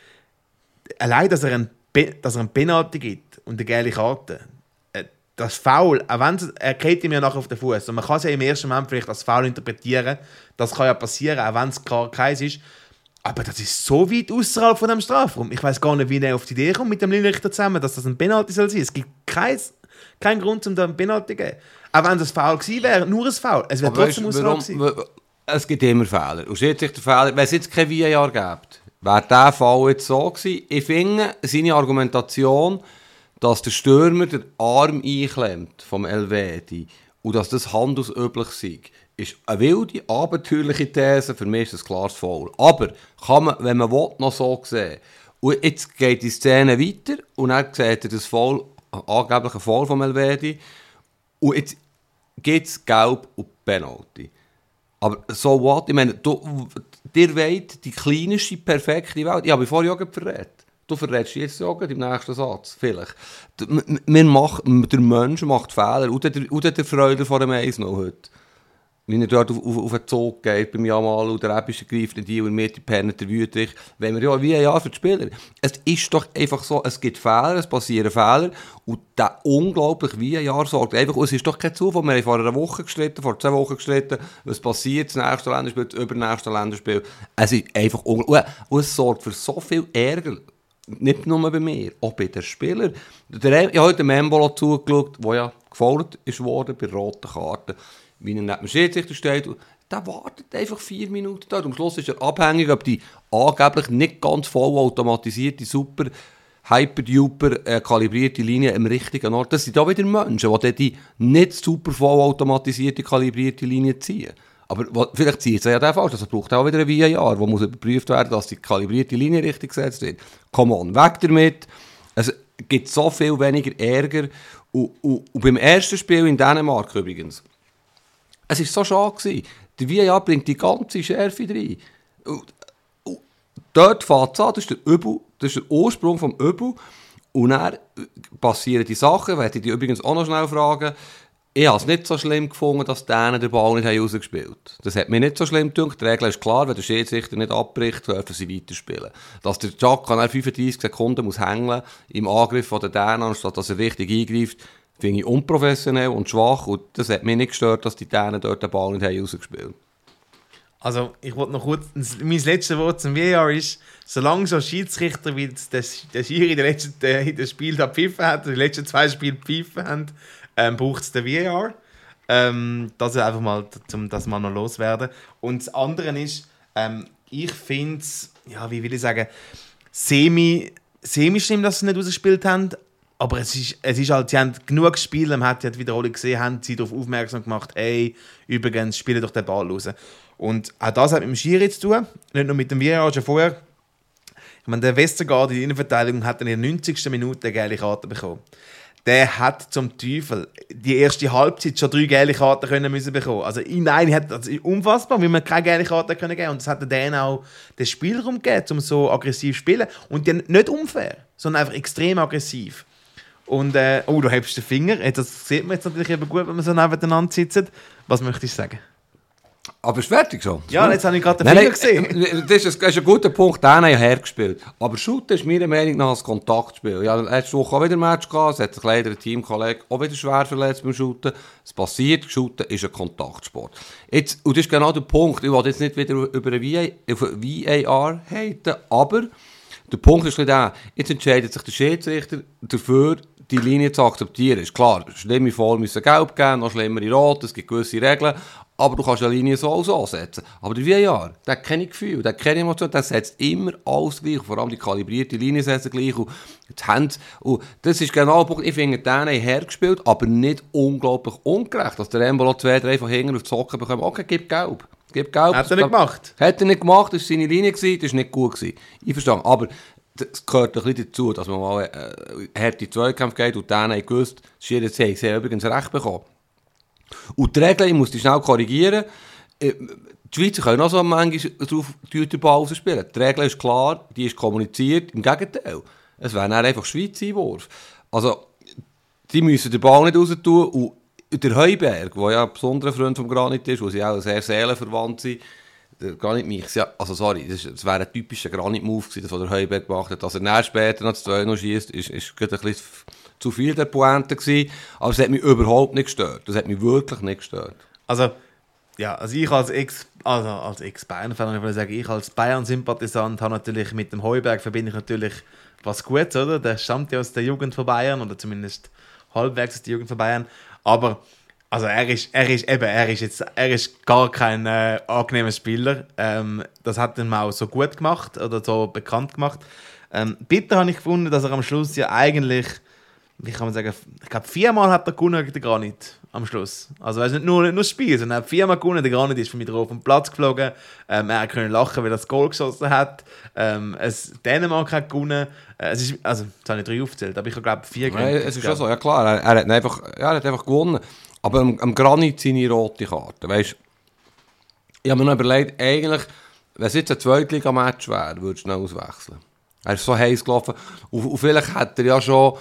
Allein, dass er einen, dass er einen Penalty gibt und eine gelbe Karte, das Foul, auch wenn es, er geht ihm ja nachher auf den Fuß und man kann es ja im ersten Moment vielleicht als Foul interpretieren, das kann ja passieren, auch wenn es klar keins ist, aber das ist so weit außerhalb von dem Strafraum. Ich weiß gar nicht, wie er auf die Idee kommt mit dem Linienrichter zusammen, dass das ein Penalty soll sein. Es gibt keins, keinen Grund, um da einen Penalty zu geben. Auch wenn das Foul gewesen wäre, nur ein Foul. Es wäre trotzdem außerhalb gewesen. Es gibt immer Fehler. Und Schiedsrichter Fehler, wenn es jetzt kein V A R gibt, wäre dieser Fall jetzt so gewesen. Ich finde, seine Argumentation, dass der Stürmer den Arm einklemmt vom Elvedi und dass das handelsüblich sei, ist eine wilde, abenteuerliche These. Für mich ist das klares Foul. Aber kann man, wenn man will, noch so sehen. Und jetzt geht die Szene weiter und dann sieht er das Foul, angeblich ein Foul vom Elvedi. Und jetzt gibt es Gelb und Penalty. Aber so what? Ich meine, du, dir wollt die kleinste, perfekte Welt. Ich habe mich vorher auch verrät. Du verrätst jetzt auch im nächsten Satz. Vielleicht. Wir machen, der Mensch macht Fehler. Und der, und der Freude vor dem eins noch heute. Wenn er dort auf, auf, auf den Zug geht, beim Jamal und der Epische greift in die und mir die Penner Wüterich, wenn wir ja wie ein Jahr für die Spieler. Es ist doch einfach so, es gibt Fehler, es passieren Fehler und der unglaublich wie ein Jahr sorgt einfach, und es ist doch kein Zufall, wir haben vor einer Woche gestritten, vor zwei Wochen gestritten, was passiert, das nächste Länderspiel, das übernächste Länderspiel. Es ist einfach unglaublich. Und es sorgt für so viel Ärger. Nicht nur bei mir, auch bei den Spielern. Der, ich habe heute dem Embolo zugeschaut, der ja gefault ist worden bei roten Karten. Wie er neben dem Schiedsrichter steht, der wartet einfach vier Minuten dort. Am Schluss ist er abhängig, ob die angeblich nicht ganz voll automatisierte, super, hyper-duper äh, kalibrierte Linie im richtigen Ort. Das sind da wieder Menschen, die die nicht super voll automatisierte, kalibrierte Linie ziehen. Aber wo, vielleicht zieht es ja der falsch. Also braucht auch wieder ein V A R, wo muss überprüft werden, dass die kalibrierte Linie richtig gesetzt wird. Come on, weg damit. Es gibt so viel weniger Ärger. Und, und, und beim ersten Spiel in Dänemark übrigens, es war so schade gewesen. Der V A R bringt die ganze Schärfe rein. Und, und dort fängt es an, das ist der Übel, das ist der Ursprung vom Übel. Und dann passieren die Sachen, werde ich dich übrigens auch noch schnell fragen. Ich habe es nicht so schlimm gefunden, dass die Dänen den Ball nicht rausgespielt haben. Das hat mir nicht so schlimm gedacht. Die Regel ist klar, wenn der Schiedsrichter nicht abbricht, dürfen sie weiterspielen. Dass der Xhaka nach fünfunddreißig Sekunden muss hängen im Angriff von der Dänen, anstatt dass er richtig eingreift, finde ich unprofessionell und schwach. Und das hat mich nicht gestört, dass die Dänen dort den Ball nicht rausgespielt haben. Also, ich wollte noch kurz, mein letztes Wort zum V A R ist, solange so Schiedsrichter wie der, der Schiri in den letzten in den Spielen da gepfiffen hat, die letzten zwei Spiele gepfiffen haben, ähm, braucht es den V A R. Ähm, das ist einfach mal, um das mal noch loswerden. Und das andere ist, ähm, ich finde es, ja, wie will ich sagen, semi, semi schlimm, dass sie nicht rausgespielt haben. Aber es ist, es ist halt, sie haben genug gespielt, man hat ja die Wiederholung gesehen, haben sie darauf aufmerksam gemacht, ey, übrigens, spielen doch den Ball raus. Und auch das hat mit dem Schiri zu tun, nicht nur mit dem V A R, schon vorher. Ich meine, der Westergaard in der Innenverteidigung hat in der neunzigsten Minute eine gelbe Karte bekommen. Der hat zum Teufel die erste Halbzeit schon drei gelbe Karten können müssen bekommen. Also in eine hat das ist unfassbar, weil man keine gelbe Karte können geben. Und das hat denen auch den Spielraum gegeben, um so aggressiv zu spielen. Und die nicht unfair, sondern einfach extrem aggressiv. Und, äh, oh, du hebst den Finger. Das sieht man jetzt natürlich eben gut, wenn man so nebeneinander sitzt. Was möchtest du sagen? Aber ist fertig schon? Ja, jetzt habe ich gerade den Finger gesehen. Nein, das, ist, das ist ein guter Punkt, den habe ich hergespielt. Aber Shooten ist meiner Meinung nach ein Kontaktspiel. Ja, letzte Woche auch wieder ein Match gehabt, es hat sich leider ein Teamkollege auch wieder schwer verletzt beim Shooten. Es passiert, Shooten ist ein Kontaktsport. Jetzt, und das ist genau der Punkt, ich will jetzt nicht wieder über einen V A R haten, aber der Punkt ist der, jetzt entscheidet sich der Schiedsrichter dafür, die Linie zu akzeptieren. Ist klar, schlimme Fall müssen gelb geben, noch schlimmere rot, es gibt gewisse Regeln, aber du kannst eine Linie so auch so ansetzen. Aber der V A R, der hat keine Gefühle, der hat keine Emotionen, der setzt immer alles gleich, vor allem die kalibrierte Linie setzen gleich und die Hände. Und das ist genau der Punkt, ich finde, den haben hergespielt, aber nicht unglaublich ungerecht, dass der Embolo zwei, drei von hinten auf die Socken bekommt. Okay, gib gelb. Gib gelb. Hat er nicht gemacht? Hat er nicht gemacht, das war seine Linie, das war nicht gut. Ich verstehe, aber es gehört ein bisschen dazu, dass man mal äh, harte Zweikämpfe geht und dann haben gewusst, sie haben übrigens recht bekommen. Und die Regeln, ich muss die schnell korrigieren, äh, die Schweizer können auch so manchmal drauf den Ball rausspielen. Die Regel ist klar, die ist kommuniziert, im Gegenteil. Es wäre dann einfach Schweiz-Einwurf. Also, die müssen den Ball nicht raus tun und der Heuberg, der ja ein besonderer Freund vom Granit ist, wo sie auch sehr seelenverwandt sind, der Granit mich, ja, also sorry, das, das wäre ein typischer Granit-Move gewesen, das der Heuberg gemacht hat. Dass er dann später noch das zwei noch schießt, ist, ist ein bisschen zu viel der Pointe gewesen. Aber es hat mich überhaupt nicht gestört. Das hat mich wirklich nicht gestört. Also, ja, also ich als Ex, also als Ex-Bayern-Fan, ich sagen, ich als Bayern-Sympathisant habe natürlich mit dem Heuberg verbinde ich natürlich was Gutes, oder? Der stammt ja aus der Jugend von Bayern, oder zumindest halbwegs aus der Jugend von Bayern. Aber also er ist, er ist eben, er ist jetzt, er ist gar kein äh, angenehmer Spieler. Ähm, das hat ihn auch so gut gemacht oder so bekannt gemacht. Ähm, bitter habe ich gefunden, dass er am Schluss ja eigentlich, wie kann man sagen, ich glaube viermal hat er gewonnen gegen den Granit am Schluss. Also er ist nicht nur, nicht nur das Spiel, sondern er hat viermal gewonnen. Der Granit ist von mir drauf auf den Platz geflogen. Ähm, er konnte lachen, weil er das Goal geschossen hat. Ähm, es, Dänemark hat gewonnen. Äh, es ist, also, jetzt habe ich drei aufgezählt, aber ich habe glaube vier gewonnen. Ja, es ist schon so, ja klar, er, er, hat einfach, ja, er hat einfach gewonnen. Aber am, am Granit seine rote Karte, weißt, ich habe mir noch überlegt, eigentlich, wenn es jetzt ein Zweitliga-Match wäre, würde ich schnell auswechseln. Er ist so heiß gelaufen. Und, und vielleicht hat er ja schon,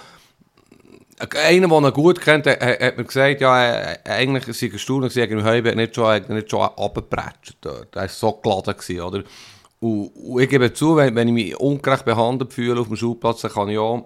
einer, der ihn gut kennt, hat, hat mir gesagt, ja, eigentlich war es ein Sturm, gegen Heuberg nicht schon, nicht schon runtergepratscht dort. Er war so geladen gewesen, oder? Und, und ich gebe zu, wenn, wenn ich mich ungerecht behandelt fühle auf dem Schulplatz, dann kann ich auch,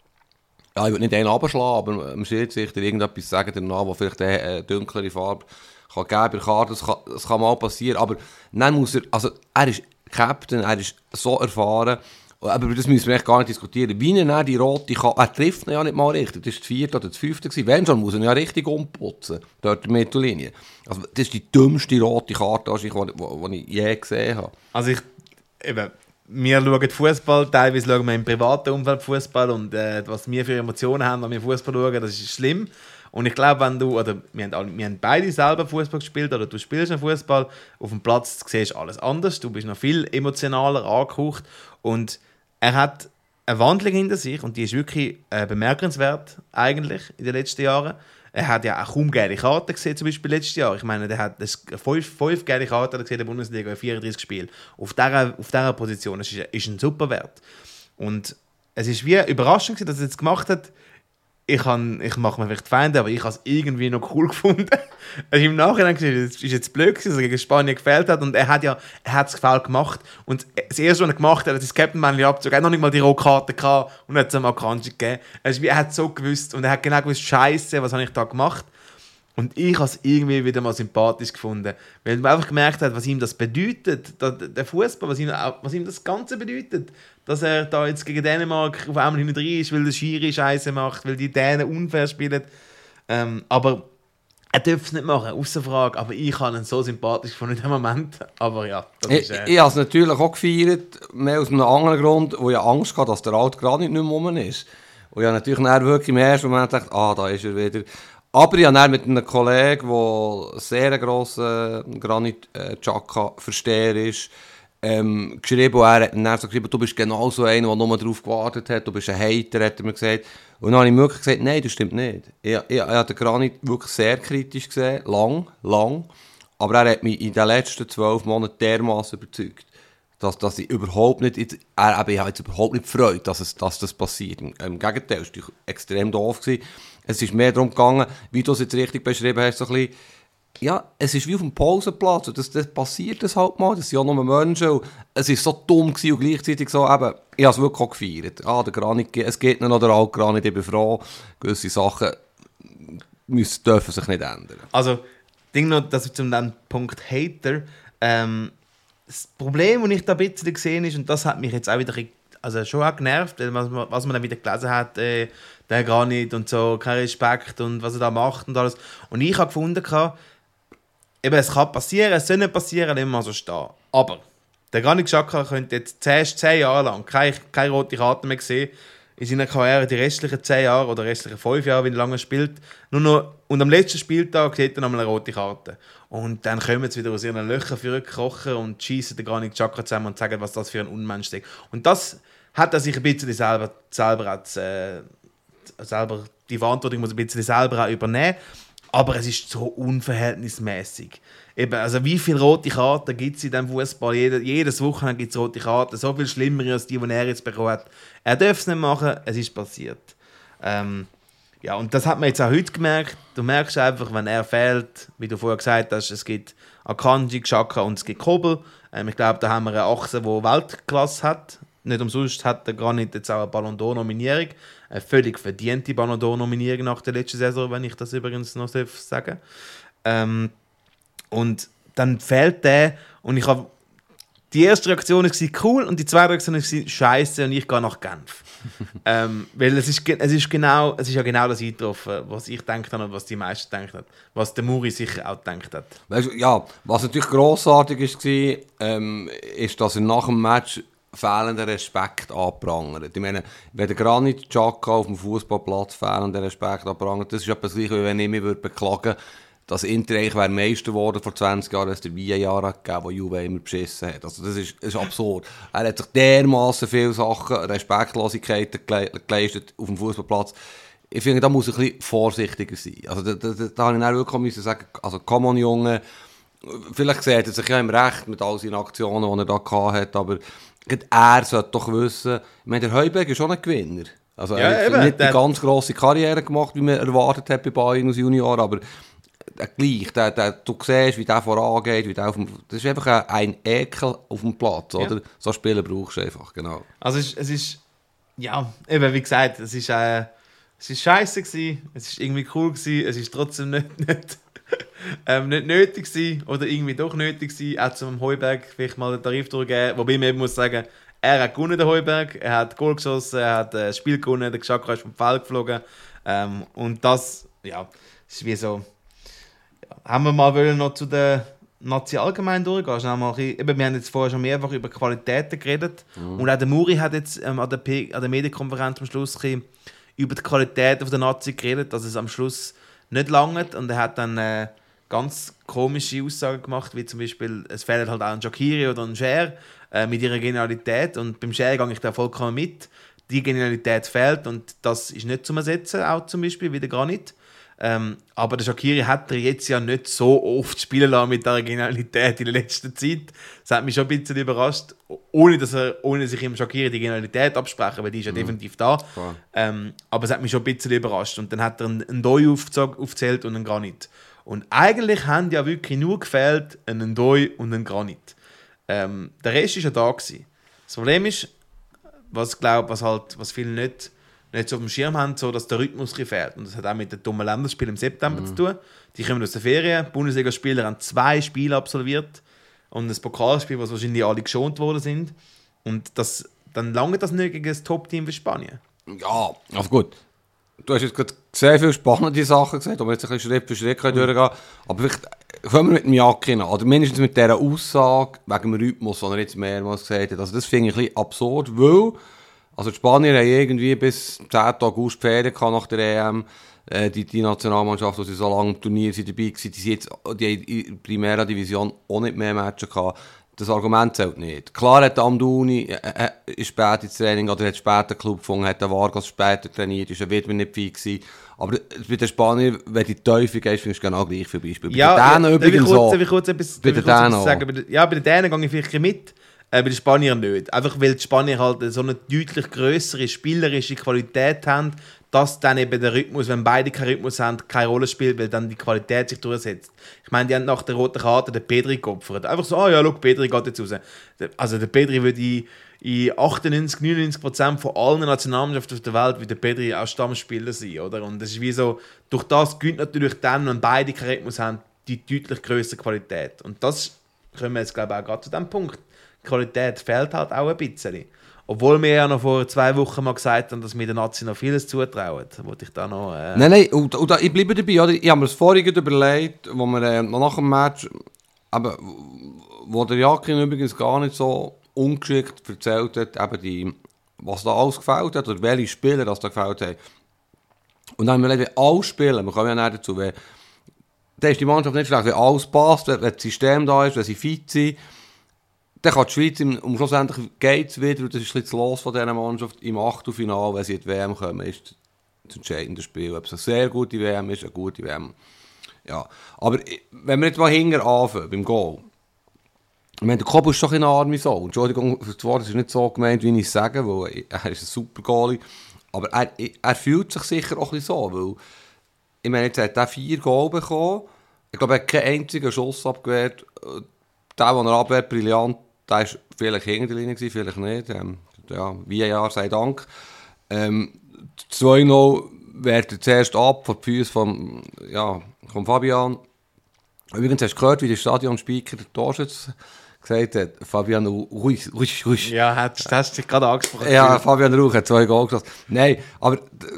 ja, ich würde nicht einen runterschlagen, aber am Schiedsrichter irgendetwas sagen danach, wo vielleicht eine dunklere Farbe kann geben bei der Karte, das kann, das kann mal passieren, aber dann muss er, also er ist Captain, er ist so erfahren, aber das müssen wir echt gar nicht diskutieren, wie er die rote Karte, er trifft ihn ja nicht mal richtig, das war die vierte oder die fünfte gewesen, wenn schon, muss er ihn ja richtig umputzen, dort in der Mittellinie. Also das ist die dümmste rote Karte, die ich je gesehen habe. Also ich, eben, wir schauen Fußball, teilweise schauen wir im privaten Umfeld Fußball und äh, was wir für Emotionen haben, wenn wir Fußball schauen, das ist schlimm. Und ich glaube, wenn du, oder wir haben, alle, wir haben beide selber Fußball gespielt, oder du spielst einen Fußball, auf dem Platz siehst du alles anders, du bist noch viel emotionaler angehaucht und er hat eine Wandlung hinter sich und die ist wirklich äh, bemerkenswert eigentlich in den letzten Jahren. Er hat ja auch kaum gelbe Karten gesehen, zum Beispiel letztes Jahr. Ich meine, der hat das fünf, fünf gelbe Karten gesehen in der Bundesliga in vierunddreißig Spielen. Auf dieser, auf dieser Position. Das ist, ist ein super Wert. Und es ist wie überraschend, dass er es jetzt gemacht hat. Ich, han, ich mache mir vielleicht Feinde, aber ich habe es irgendwie noch cool gefunden. Also im Nachhinein gesehen, es ist jetzt blöd gewesen, dass er gegen Spanien gefehlt hat und er hat ja, er hat das Foul gemacht und das erste, was er gemacht hat, das Captain-Männchen abzog, er hat noch nicht mal die rote Karte gehabt und hat es ihm Akanji gegeben. Also er hat so gewusst und er hat genau gewusst, Scheiße, was habe ich da gemacht? Und ich habe es irgendwie wieder mal sympathisch gefunden, weil man einfach gemerkt hat, was ihm das bedeutet, der Fußball, was ihm, was ihm das Ganze bedeutet, dass er da jetzt gegen Dänemark auf einmal hinten drin ist, weil der Schiri Scheiße macht, weil die Dänen unfair spielen. Ähm, aber er darf es nicht machen, außer Frage. Aber ich habe ihn so sympathisch gefunden in dem Moment. Aber ja, das ist... Äh... Ich, ich habe es natürlich auch gefeiert, mehr aus einem anderen Grund, wo ich Angst hatte, dass der alte Granit nicht mehr rum ist. Und ich habe natürlich dann wirklich im ersten Moment gedacht, ah, da ist er wieder... Aber ich habe dann mit einem Kollegen, der sehr grosser Granit-Xhaka-Versteher ist, ähm, geschrieben, und er hat dann so geschrieben, du bist genau so einer, der nur darauf gewartet hat, du bist ein Hater, hat er mir gesagt. Und dann habe ich mir wirklich gesagt, nein, das stimmt nicht. Ich, ich, ich habe den Granit wirklich sehr kritisch gesehen, lang, lang. Aber er hat mich in den letzten zwölf Monaten dermaßen überzeugt, dass, dass ich überhaupt nicht, er, aber ich habe jetzt überhaupt nicht gefreut, dass, es, dass das passiert. Im, Im Gegenteil, es war extrem doof gewesen. Es ist mehr darum gegangen, wie du es jetzt richtig beschrieben hast, so ein bisschen, ja, es ist wie auf dem Pausenplatz und das, das passiert das halt mal, das sind ja nur Menschen und es war so dumm gewesen und gleichzeitig so, eben, ich habe es wirklich auch gefeiert. Ah, der Granit, es geht noch, der alte Granit, ich bin froh, gewisse Sachen müssen, dürfen sich nicht ändern. Also, Ding noch, dass ich zu dem Punkt Hater, ähm, das Problem, das ich da ein bisschen gesehen ist, und das hat mich jetzt auch wieder also schon auch genervt, was man, was man dann wieder gelesen hat, äh, der Granit und so, kein Respekt und was er da macht und alles. Und ich habe gefunden, eben, es kann passieren, es soll nicht passieren, lassen wir mal so stehen. Aber der Granit Xhaka könnte jetzt zehn, zehn Jahre lang keine, keine rote Karte mehr sehen, in seiner Karriere die restlichen zehn Jahre oder restlichen fünf Jahre, wie lange er spielt. Nur noch, und am letzten Spieltag sieht er noch eine rote Karte. Und dann kommen sie wieder aus ihren Löchern für kochen und schießen den Granit Xhaka zusammen und sagen, was das für ein Unmensch ist. Und das hat er sich ein bisschen selber, selber, als, äh, selber die Verantwortung muss ein bisschen selber auch übernehmen. Aber es ist so unverhältnismäßig. Eben, also wie viele rote Karten gibt es in diesem Fußball? Jede, jedes Wochenende gibt es rote Karten. So viel schlimmer als die, die er jetzt bekommen hat. Er darf es nicht machen, es ist passiert. Ähm, ja, und das hat man jetzt auch heute gemerkt. Du merkst einfach, wenn er fehlt, wie du vorher gesagt hast, es gibt Akanji, Xhaka und es gibt Kobel. Ähm, ich glaube, da haben wir eine Achse, die Weltklasse hat. Nicht umsonst hat der Granit jetzt auch eine Ballon d'Or-Nominierung. Eine völlig verdiente Ballon d'Or-Nominierung nach der letzten Saison, wenn ich das übrigens noch sagen darf. Ähm, und dann fehlt der und ich habe die erste Reaktion war cool und die zweite Reaktion war scheiße und ich gehe nach Genf. ähm, weil es ist, es, ist genau, es ist ja genau das eingetroffen, was ich gedacht habe und was die meisten gedacht haben. Was der Muri sicher auch gedacht hat. Weißt du, ja, was natürlich grossartig war, ähm, ist, dass er nach dem Match fehlenden Respekt anprangert. Ich meine, wenn der Granit Xhaka auf dem Fußballplatz fehlenden Respekt anprangert, das ist etwas gleich, wie wenn ich mich beklagen würde, dass Inter eigentlich wäre Meister geworden vor zwanzig Jahren, als der Villa gegeben, wo Juve immer beschissen hat. Also das ist, das ist absurd. Er hat sich dermassen viele Sachen, Respektlosigkeiten geleistet auf dem Fußballplatz. Ich finde, da muss er ein bisschen vorsichtiger sein. Also da, da, da, da habe ich dann wirklich müssen sagen, also come on, Junge, vielleicht sieht er sich ja im Recht mit all seinen Aktionen, die er da hatte, aber er sollte doch wissen, ich meine, der Heuberg ist schon ein Gewinner. Also ja, er hat eben, nicht die ganz grosse Karriere gemacht, wie man erwartet hat bei Bayern als Junior, aber der gleich, der, der, du siehst, wie der vorangeht, wie der auf dem, das ist einfach ein, ein Ekel auf dem Platz, oder? Ja. So Spiele brauchst du einfach, genau. Also es ist, es ist ja, eben wie gesagt, es ist, äh, es ist scheisse gewesen, es ist irgendwie cool gewesen, es ist trotzdem nicht, nicht, ähm, nicht nötig gewesen, oder irgendwie doch nötig gewesen, auch zum Heuberg vielleicht mal den Tarif durchgeben, wobei man eben muss sagen, er hat gewonnen, der Heuberg, er hat Goal geschossen, er hat das Spiel gewonnen, der Xhaka ist vom Feld geflogen, ähm, und das, ja, ist wie so. Haben wir mal wollen noch zu der Nazi allgemein durchgehen? Also mal bisschen, eben, wir haben jetzt vorher schon mehrfach über Qualitäten geredet. Mhm. Und auch der Muri hat jetzt ähm, an, der P- an der Medienkonferenz am Schluss über die Qualitäten der Nazi geredet, dass es am Schluss nicht langt und er hat dann äh, ganz komische Aussagen gemacht, wie zum Beispiel, es fehlt halt auch ein Shaqiri oder ein Scher äh, mit ihrer Genialität und beim Scher gehe ich da vollkommen mit. Die Genialität fehlt und das ist nicht zu ersetzen, auch zum Beispiel, wie der Granit. Ähm, aber der Shaqiri hat er jetzt ja nicht so oft spielen lassen mit dieser Genialität in der letzten Zeit. Das hat mich schon ein bisschen überrascht, ohne, dass er, ohne sich im Shaqiri die Genialität absprechen, weil die ist ja mhm. definitiv da. Ähm, aber es hat mich schon ein bisschen überrascht. Und dann hat er einen, einen Doi aufgezählt und einen Granit. Und eigentlich haben ja wirklich nur gefehlt einen Doi und einen Granit. Ähm, der Rest war ja da gewesen. Das Problem ist, was, glaub, was, halt, was viele nicht, nicht so auf dem Schirm haben, so, dass der Rhythmus fehlt. Und das hat auch mit dem dummen Länderspiel im September mhm. zu tun. Die kommen aus der Ferien. Die Bundesligaspieler haben zwei Spiele absolviert und ein Pokalspiel, was wahrscheinlich alle geschont worden sind. Und das, dann lange das nicht gegen das Top-Team für Spanien. Ja, also gut. Du hast jetzt gerade sehr viele spannende Sachen gesagt, wo wir jetzt ein bisschen Schritt für Schritt mhm. durchgehen können. Aber vielleicht kommen wir mit dem Jacke an. Oder mindestens mit dieser Aussage wegen dem Rhythmus, den er jetzt mehrmals gesagt hat. Also das finde ich ein bisschen absurd, weil also die Spanier haben irgendwie bis zehnten August Ferien nach der E M. Äh, die, die Nationalmannschaft, die so lange im Turnier sind dabei waren, die, sind jetzt, die haben in der Primera Division auch nicht mehr Matches gehabt. Das Argument zählt nicht. Klar hat Amdouni äh, äh, spät ins Training oder hat später den Club gefunden, hat den Vargas später trainiert, ist er wieder nicht fit gewesen. Aber bei den Spaniern, wenn die Teufel gehst, findest du genau gleich für Beispiel. Ja, bei den Dänen ja, übrigens so. so. Darf ich kurz etwas, bei den Dänen sagen? Bei den, ja, bei den Dänen gehe ich vielleicht mit, äh, bei den Spaniern nicht. Einfach weil die Spanier halt so eine deutlich grössere spielerische Qualität haben, dass dann eben der Rhythmus, wenn beide keinen Rhythmus haben, keine Rolle spielt, weil dann die Qualität sich durchsetzt. Ich meine, die haben nach der roten Karte den Pedri geopfert. Einfach so, ah oh ja, schau, Pedri geht jetzt raus. Also der Pedri würde in, in achtundneunzig, neunundneunzig Prozent von allen Nationalmannschaften auf der Welt wie der Pedri auch Stammspieler sein, oder? Und das ist wie so, durch das gewinnt natürlich dann, wenn beide keinen Rhythmus haben, die deutlich größere Qualität. Und das kommen wir jetzt, glaube ich, auch gerade zu dem Punkt. Die Qualität fehlt halt auch ein bisschen. Obwohl wir ja noch vor zwei Wochen mal gesagt haben, dass wir der Nazi noch vieles zutrauen. Da wollte ich da noch... Äh nein, nein, und, und da, ich bleibe dabei. Oder? Ich habe mir das vorhin überlegt, wo wir äh, nach dem Match, aber, wo der Jakin übrigens gar nicht so ungeschickt erzählt hat, eben die, was da alles gefällt hat, oder welche Spieler das da gefällt haben. Und dann haben wir gesagt, alle Spieler, wir kommen ja nicht dazu, wenn, dann ist die Mannschaft nicht schlecht, wenn alles passt, wenn, wenn das System da ist, wenn sie fit sind. Dann kann die Schweiz, im, um schlussendlich geht es wieder, und das ist ein bisschen das Los von dieser Mannschaft, im Achtelfinale, wenn sie in die W M kommen, ist das entscheidende Spiel. Ob es eine sehr gute W M ist, eine gute W M. Ja. Aber wenn wir jetzt mal hinten anfangen, beim Goal. Ich meine, der Kobo ist doch eine arme Sau. Entschuldigung für das Wort, es ist nicht so gemeint, wie ich es sage, weil er ist ein super Goalie. Aber er, er fühlt sich sicher auch ein bisschen so, weil ich meine, jetzt hat er vier Goal bekommen. Ich glaube, er hat keinen einzigen Schuss abgewehrt. Der, den er abwehrt, brillant. Der war vielleicht hinter der Linie, vielleicht nicht. Ähm, ja, wie ein Jahr sei Dank. Ähm, zwei null wehrt er zuerst ab von den Füßen von, ja, von Fabian. Übrigens hast du gehört, wie der Stadionspeaker der Torschütz gesagt hat, Fabian Ruiz, Ruiz, Ruiz. Ja, hast, hast dich gerade angesprochen. Ja, Fabian Ruiz hat zwei Goal geschossen. Nein, aber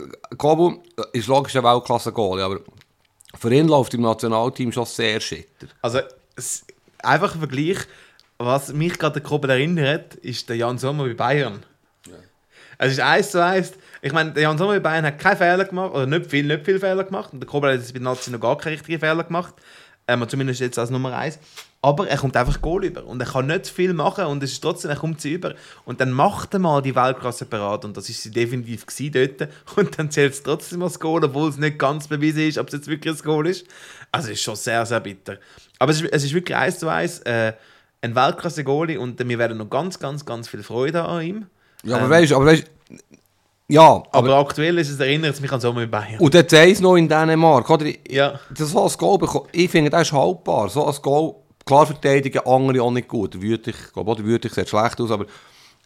Kobo ist logisch ein Weltklasse-Goal, aber für ihn läuft im Nationalteam schon sehr schitter. Also, es, einfach ein Vergleich. Was mich gerade der Kobo erinnert, ist der Jan Sommer bei Bayern. Ja. Es ist eins zu eins. Ich meine, der Jan Sommer bei Bayern hat keine Fehler gemacht, oder nicht viel, nicht viel Fehler gemacht. Und der Kobo hat jetzt bei Nazi noch gar keine richtigen Fehler gemacht. Ähm, zumindest jetzt als Nummer eins. Aber er kommt einfach Goal über. Und er kann nicht viel machen und es ist trotzdem, er kommt sie über. Und dann macht er mal die Weltklasse parat. Und das ist sie definitiv dort. Und dann zählt es trotzdem mal das Goal, obwohl es nicht ganz bewiesen ist, ob es jetzt wirklich ein Goal ist. Also es ist schon sehr, sehr bitter. Aber es ist, es ist wirklich eins zu eins. Äh, ein Weltklasse-Goalie und wir werden noch ganz, ganz, ganz viel Freude an ihm. Ja, aber ähm, weißt du, weißt, ja, aber, aber aktuell ist es, erinnert es mich an Sommer in Bayern. Und jetzt eins noch in Dänemark, oder? Ja. Das so ein Goal bekommen, ich finde, das ist haltbar. So ein Goal, klar verteidigen andere auch nicht gut. Der Wütich, ich glaube auch der Wütich sieht schlecht aus, aber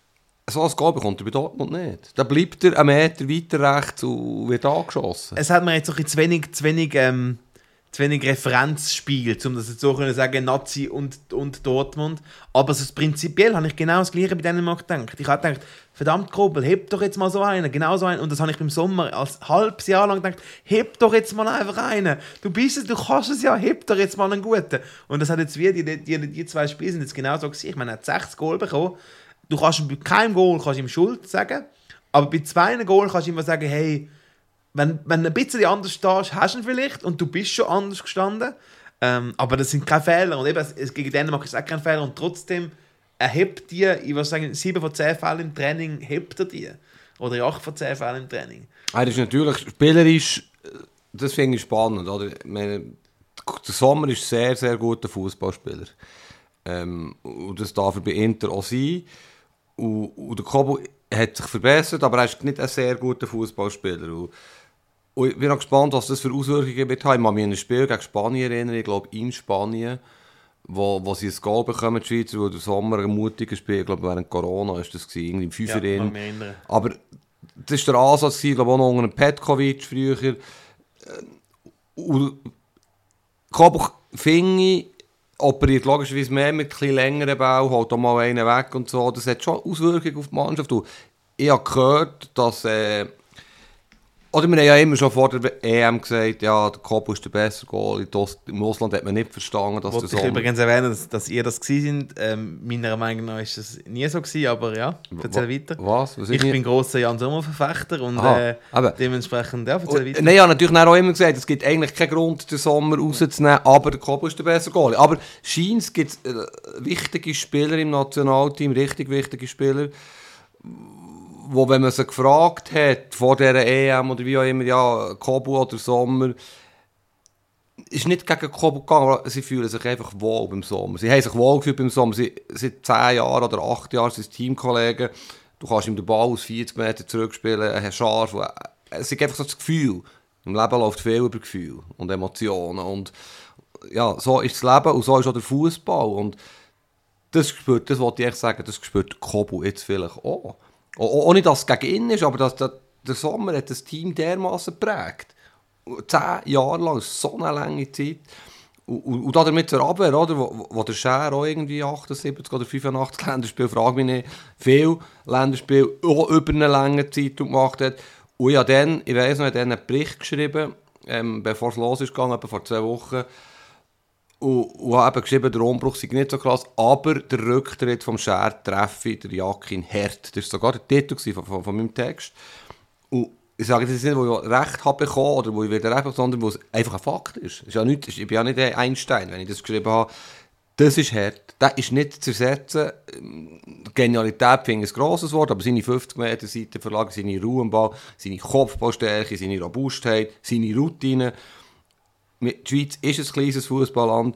so ein Goal bekommt er bei Dortmund nicht. Da bleibt er einen Meter weiter rechts und wird angeschossen. Es hat mir jetzt noch zu wenig, zu wenig, ähm, zu wenig Referenzspiel, um das jetzt so zu sagen, Nazi und, und Dortmund. Aber so prinzipiell habe ich genau das Gleiche bei Dänemark gedacht. Ich habe gedacht, verdammt Grobel, heb doch jetzt mal so einen, genau so einen. Und das habe ich beim Sommer als halbes Jahr lang gedacht, heb doch jetzt mal einfach einen. Du bist es, du kannst es ja, heb doch jetzt mal einen guten. Und das hat jetzt wie, die, die, die zwei Spiele sind jetzt genau so gewesen. Ich meine, er hat sechs Goal bekommen. Du kannst bei keinem Goal kannst ihm Schuld sagen, aber bei zwei Goal kannst du ihm sagen, hey, wenn, wenn du ein bisschen anders stehst, hast du ihn vielleicht und du bist schon anders gestanden. Ähm, aber das sind keine Fehler. Und eben, es, gegen Dänemark ist es auch kein Fehler. Und trotzdem, er hebt die, ich würde sagen, sieben von zehn Fällen im Training hebt er die. Oder acht von zehn Fällen im Training. Er ist natürlich spielerisch, das finde ich spannend. Oder? Ich meine, der Sommer ist sehr, sehr guter Fußballspieler. Ähm, und das darf er bei Inter auch sein. Und, und der Kobo hat sich verbessert, aber er ist nicht ein sehr guter Fußballspieler. Und, und ich bin auch gespannt, was das für Auswirkungen wird haben. Ich kann mich an ein Spiel gegen Spanien erinnern, ich glaube in Spanien, wo, wo sie ein Goal bekommen, die Schweizer, wo der Sommer ein mutiger Spiel, ich glaube während Corona war das gewesen, irgendwie im Fünfer Ja, in. Aber das war der Ansatz, ich glaube auch noch unter einem Petkovic früher. Und Kobo finde ich, operiert logischerweise mehr mit etwas längeren Bau, holt auch mal einen weg und so. Das hat schon Auswirkungen auf die Mannschaft. Und ich habe gehört, dass... Äh, oder wir haben ja immer schon vor der E M gesagt, ja, der Kobo ist der bessere Goal. Im Ausland hat man nicht verstanden, dass Wollte der ich Sommer... übrigens erwähnen, dass, dass ihr das gewesen seid. Ähm, meiner Meinung nach ist das nie so gewesen, aber ja, erzähl weiter. Was? Was ich nie... bin grosser Jan Sommer-Verfechter und Aha, äh, aber... dementsprechend, ja, erzähl weiter. Nein, ich habe natürlich auch immer gesagt, es gibt eigentlich keinen Grund, den Sommer rauszunehmen, aber der Kobo ist der bessere Goal. Aber scheint gibt es äh, wichtige Spieler im Nationalteam, richtig wichtige Spieler, wo, wenn man sie gefragt hat, vor dieser E M oder wie auch immer, ja, Kobo oder Sommer, ist nicht gegen Kobo gegangen, aber sie fühlen sich einfach wohl beim Sommer. Sie haben sich wohl gefühlt beim Sommer. Sie, seit zehn Jahren oder acht Jahren sind Teamkollegen. Du kannst ihm den Ball aus vierzig Meter zurückspielen, er hat scharf. Es ist einfach so das Gefühl. Im Leben läuft viel über Gefühl und Emotionen. Und ja, so ist das Leben und so ist auch der Fußball. Und das spürt, das wollte ich echt sagen, das spürt Kobo jetzt vielleicht auch. Ohne dass es gegen ihn ist, aber dass der, der Sommer hat das Team dermaßen geprägt. Zehn Jahre lang, so eine lange Zeit. Und, und, und damit zur Abwehr, oder, wo, wo der Scher auch irgendwie achtundsiebzig oder fünfundachtzig Länderspiel, frage mich nicht, viel Länderspiel auch über eine lange Zeit gemacht hat. Und ich habe dann, ich weiss noch, ich habe dann einen Bericht geschrieben, ähm, bevor es los ist gegangen, etwa vor zwei Wochen. Und, und habe geschrieben, der Umbruch sei nicht so krass, aber der Rücktritt vom Scher treffe der Jakin hart. Das war sogar der Titel von, von, von meinem Text. Und ich sage das nicht, wo ich Recht habe bekommen oder wo ich wieder Recht, sondern wo es einfach ein Fakt ist. ist ja nicht, ich bin ja nicht Einstein, wenn ich das geschrieben habe. Das ist hart. Das ist nicht zu ersetzen. Genialität finde ich ein grosses Wort, aber seine fünfzig Meter Seitenverlage, seine Ruhe am Ball, seine Kopfballstärke, seine Robustheit, seine Routine. Die Schweiz ist ein kleines Fußballland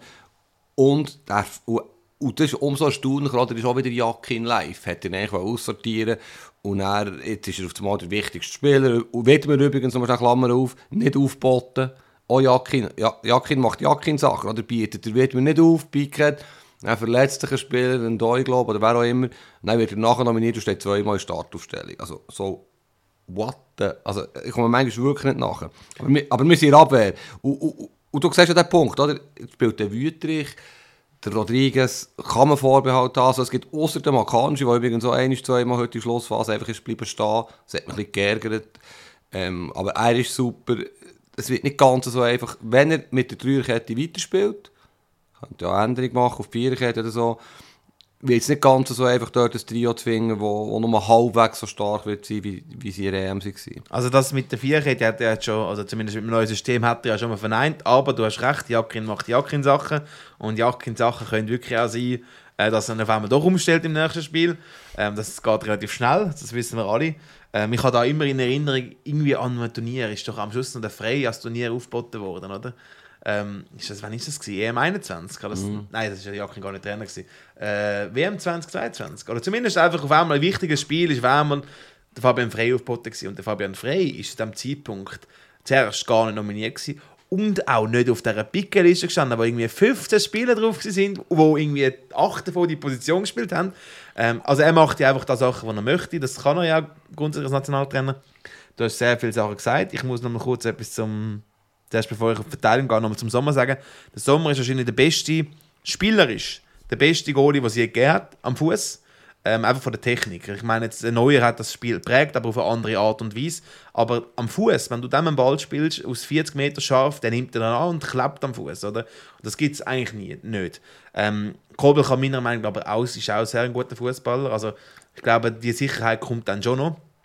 und, und, und das ist umso erstaunlicher, oder ist auch wieder Jakin live, hat ihn eigentlich aussortieren und er, jetzt ist er auf einmal der wichtigste Spieler und wird mir übrigens, nochmal Klammer auf, nicht aufgeboten. Auch Jakin, ja, Jakin macht Jakin-Sachen, oder bietet, er wird mir nicht auf, Piquet, er verletzt sich ein Spieler, ein Doi, glaube oder wer auch immer, und dann wird er nachher nominiert und steht zweimal in Startaufstellung, also so... What the... Also, ich komme manchmal wirklich nicht nach. Aber wir, aber wir sind in Abwehr. Und, und, und du siehst ja den Punkt, oder? Jetzt spielt der Wüterich, der Rodriguez, kann man Vorbehalt haben. Also, es gibt ausser dem Akanji, der übrigens so ein, zweimal heute in der Schlussphase einfach ist bleiben stehen. Das hat mich ein bisschen geärgert. Ähm, aber er ist super. Es wird nicht ganz so einfach. Wenn er mit der Dreierkette weiterspielt, könnte ja eine Änderung machen auf die Viererkette oder so, wird es nicht ganz so einfach, dort ein Trio zu finden, wo, wo nur halbwegs so stark wird sein, wie, wie sie in der E M waren. Also das mit der Viererkette hat er schon, also zumindest mit dem neuen System hat er ja schon mal verneint, aber du hast recht, Jakin macht Jakin-Sachen und Jakin-Sachen können wirklich auch sein, dass er auf einmal doch umstellt im nächsten Spiel. Das geht relativ schnell, das wissen wir alle. Ich habe da immer in Erinnerung, irgendwie an einem Turnier ist doch am Schluss noch der Frei als Turnier aufgeboten worden, oder? Ähm, ist das, wann ist das gewesen? E M einundzwanzig? Das, mm. Nein, das war ja Jakin gar nicht Trainer gewesen. Äh, W M zwanzig zweiundzwanzig. Oder zumindest einfach auf einmal ein wichtiges Spiel ist, wenn man der Fabian Frey aufgeboten war. Und der Fabian Frey ist zu diesem Zeitpunkt zuerst gar nicht nominiert gewesen und auch nicht auf dieser Pickeliste gestanden, wo irgendwie fünfzehn Spieler drauf waren, wo irgendwie acht davon die Position gespielt haben. Ähm, also er macht ja einfach die Sachen, die er möchte. Das kann er ja grundsätzlich als Nationaltrainer. Du hast sehr viele Sachen gesagt. Ich muss noch mal kurz etwas zum... Zuerst, bevor ich auf die Verteilung gehe, nochmal zum Sommer sagen. Der Sommer ist wahrscheinlich der beste, spielerisch, der beste Goalie, den es je gegeben hat, am Fuß. Ähm, einfach von der Technik. Ich meine, jetzt, der Neuer hat das Spiel geprägt, aber auf eine andere Art und Weise. Aber am Fuß, wenn du dem einen Ball spielst, aus vierzig Meter scharf, dann nimmt er dann an und klebt am Fuß, oder? Und das gibt es eigentlich nie, nicht. Ähm, Kobel kann meiner Meinung nach aber aus, ist auch sehr ein guter Fußballer. Also ich glaube, die Sicherheit kommt dann schon noch.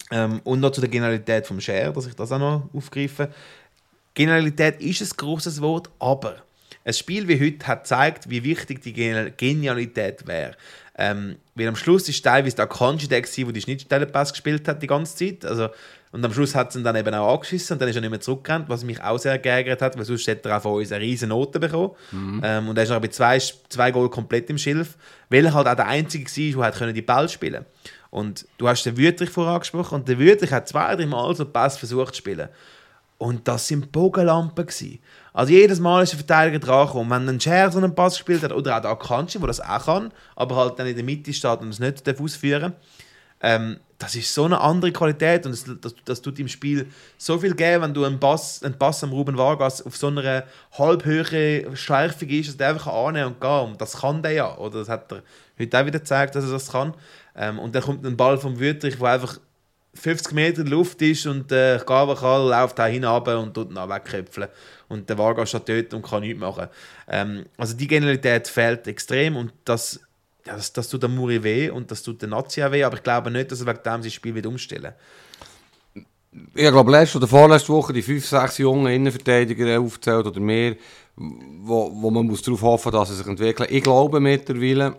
Ähm, und noch zu der Genialität vom Scher, dass ich das auch noch aufgreife. Genialität ist ein grosses Wort, aber ein Spiel wie heute hat gezeigt, wie wichtig die Genialität wäre. Ähm, weil am Schluss ist teilweise der Akanji der, der die Schnittstellenpass gespielt hat die ganze Zeit. Also, und am Schluss hat es ihn dann eben auch angeschissen und dann ist er nicht mehr zurückgerannt, was mich auch sehr geärgert hat, weil sonst hätte er auch von uns eine riesen Note bekommen. Mhm. Ähm, und er ist dann bei zwei, zwei Goal komplett im Schilf, weil er halt auch der Einzige war, der die Ball spielen konnte. Und du hast den Wüttrich vorher angesprochen und der Wüttrich hat zwei, drei Mal so Pass versucht zu spielen. Und das waren Bogenlampen gewesen. Also jedes Mal ist der Verteidiger dran gekommen. Wenn ein Scher so einen Pass gespielt hat, oder auch der Akanji, der das auch kann, aber halt dann in der Mitte steht und es nicht ausführen darf, ähm, das ist so eine andere Qualität und das, das, das tut im Spiel so viel geben, wenn du einen Pass, einen Pass am Ruben Vargas auf so einer Halbhöhe Schärfe ist, dass der einfach annehmen und gehen. Und das kann der ja. Oder das hat er heute auch wieder gezeigt, dass er das kann. Ähm, und dann kommt ein Ball vom Wüttrich, der einfach fünfzig Meter in der Luft ist und der äh, Gabachal läuft da hinab und tut ihn wegköpfeln. Und der Vargas steht dort und kann nichts machen. Ähm, also die Genialität fehlt extrem und das, ja, das, das tut der Muri weh und das tut der Nazi auch weh, aber ich glaube nicht, dass er wegen dem sein Spiel wieder umstellen. Ich glaube, letzte oder vorletzte Woche die fünf, sechs jungen Innenverteidiger aufgezählt oder mehr, wo, wo man muss darauf hoffen, dass sie sich entwickeln. Ich glaube mittlerweile,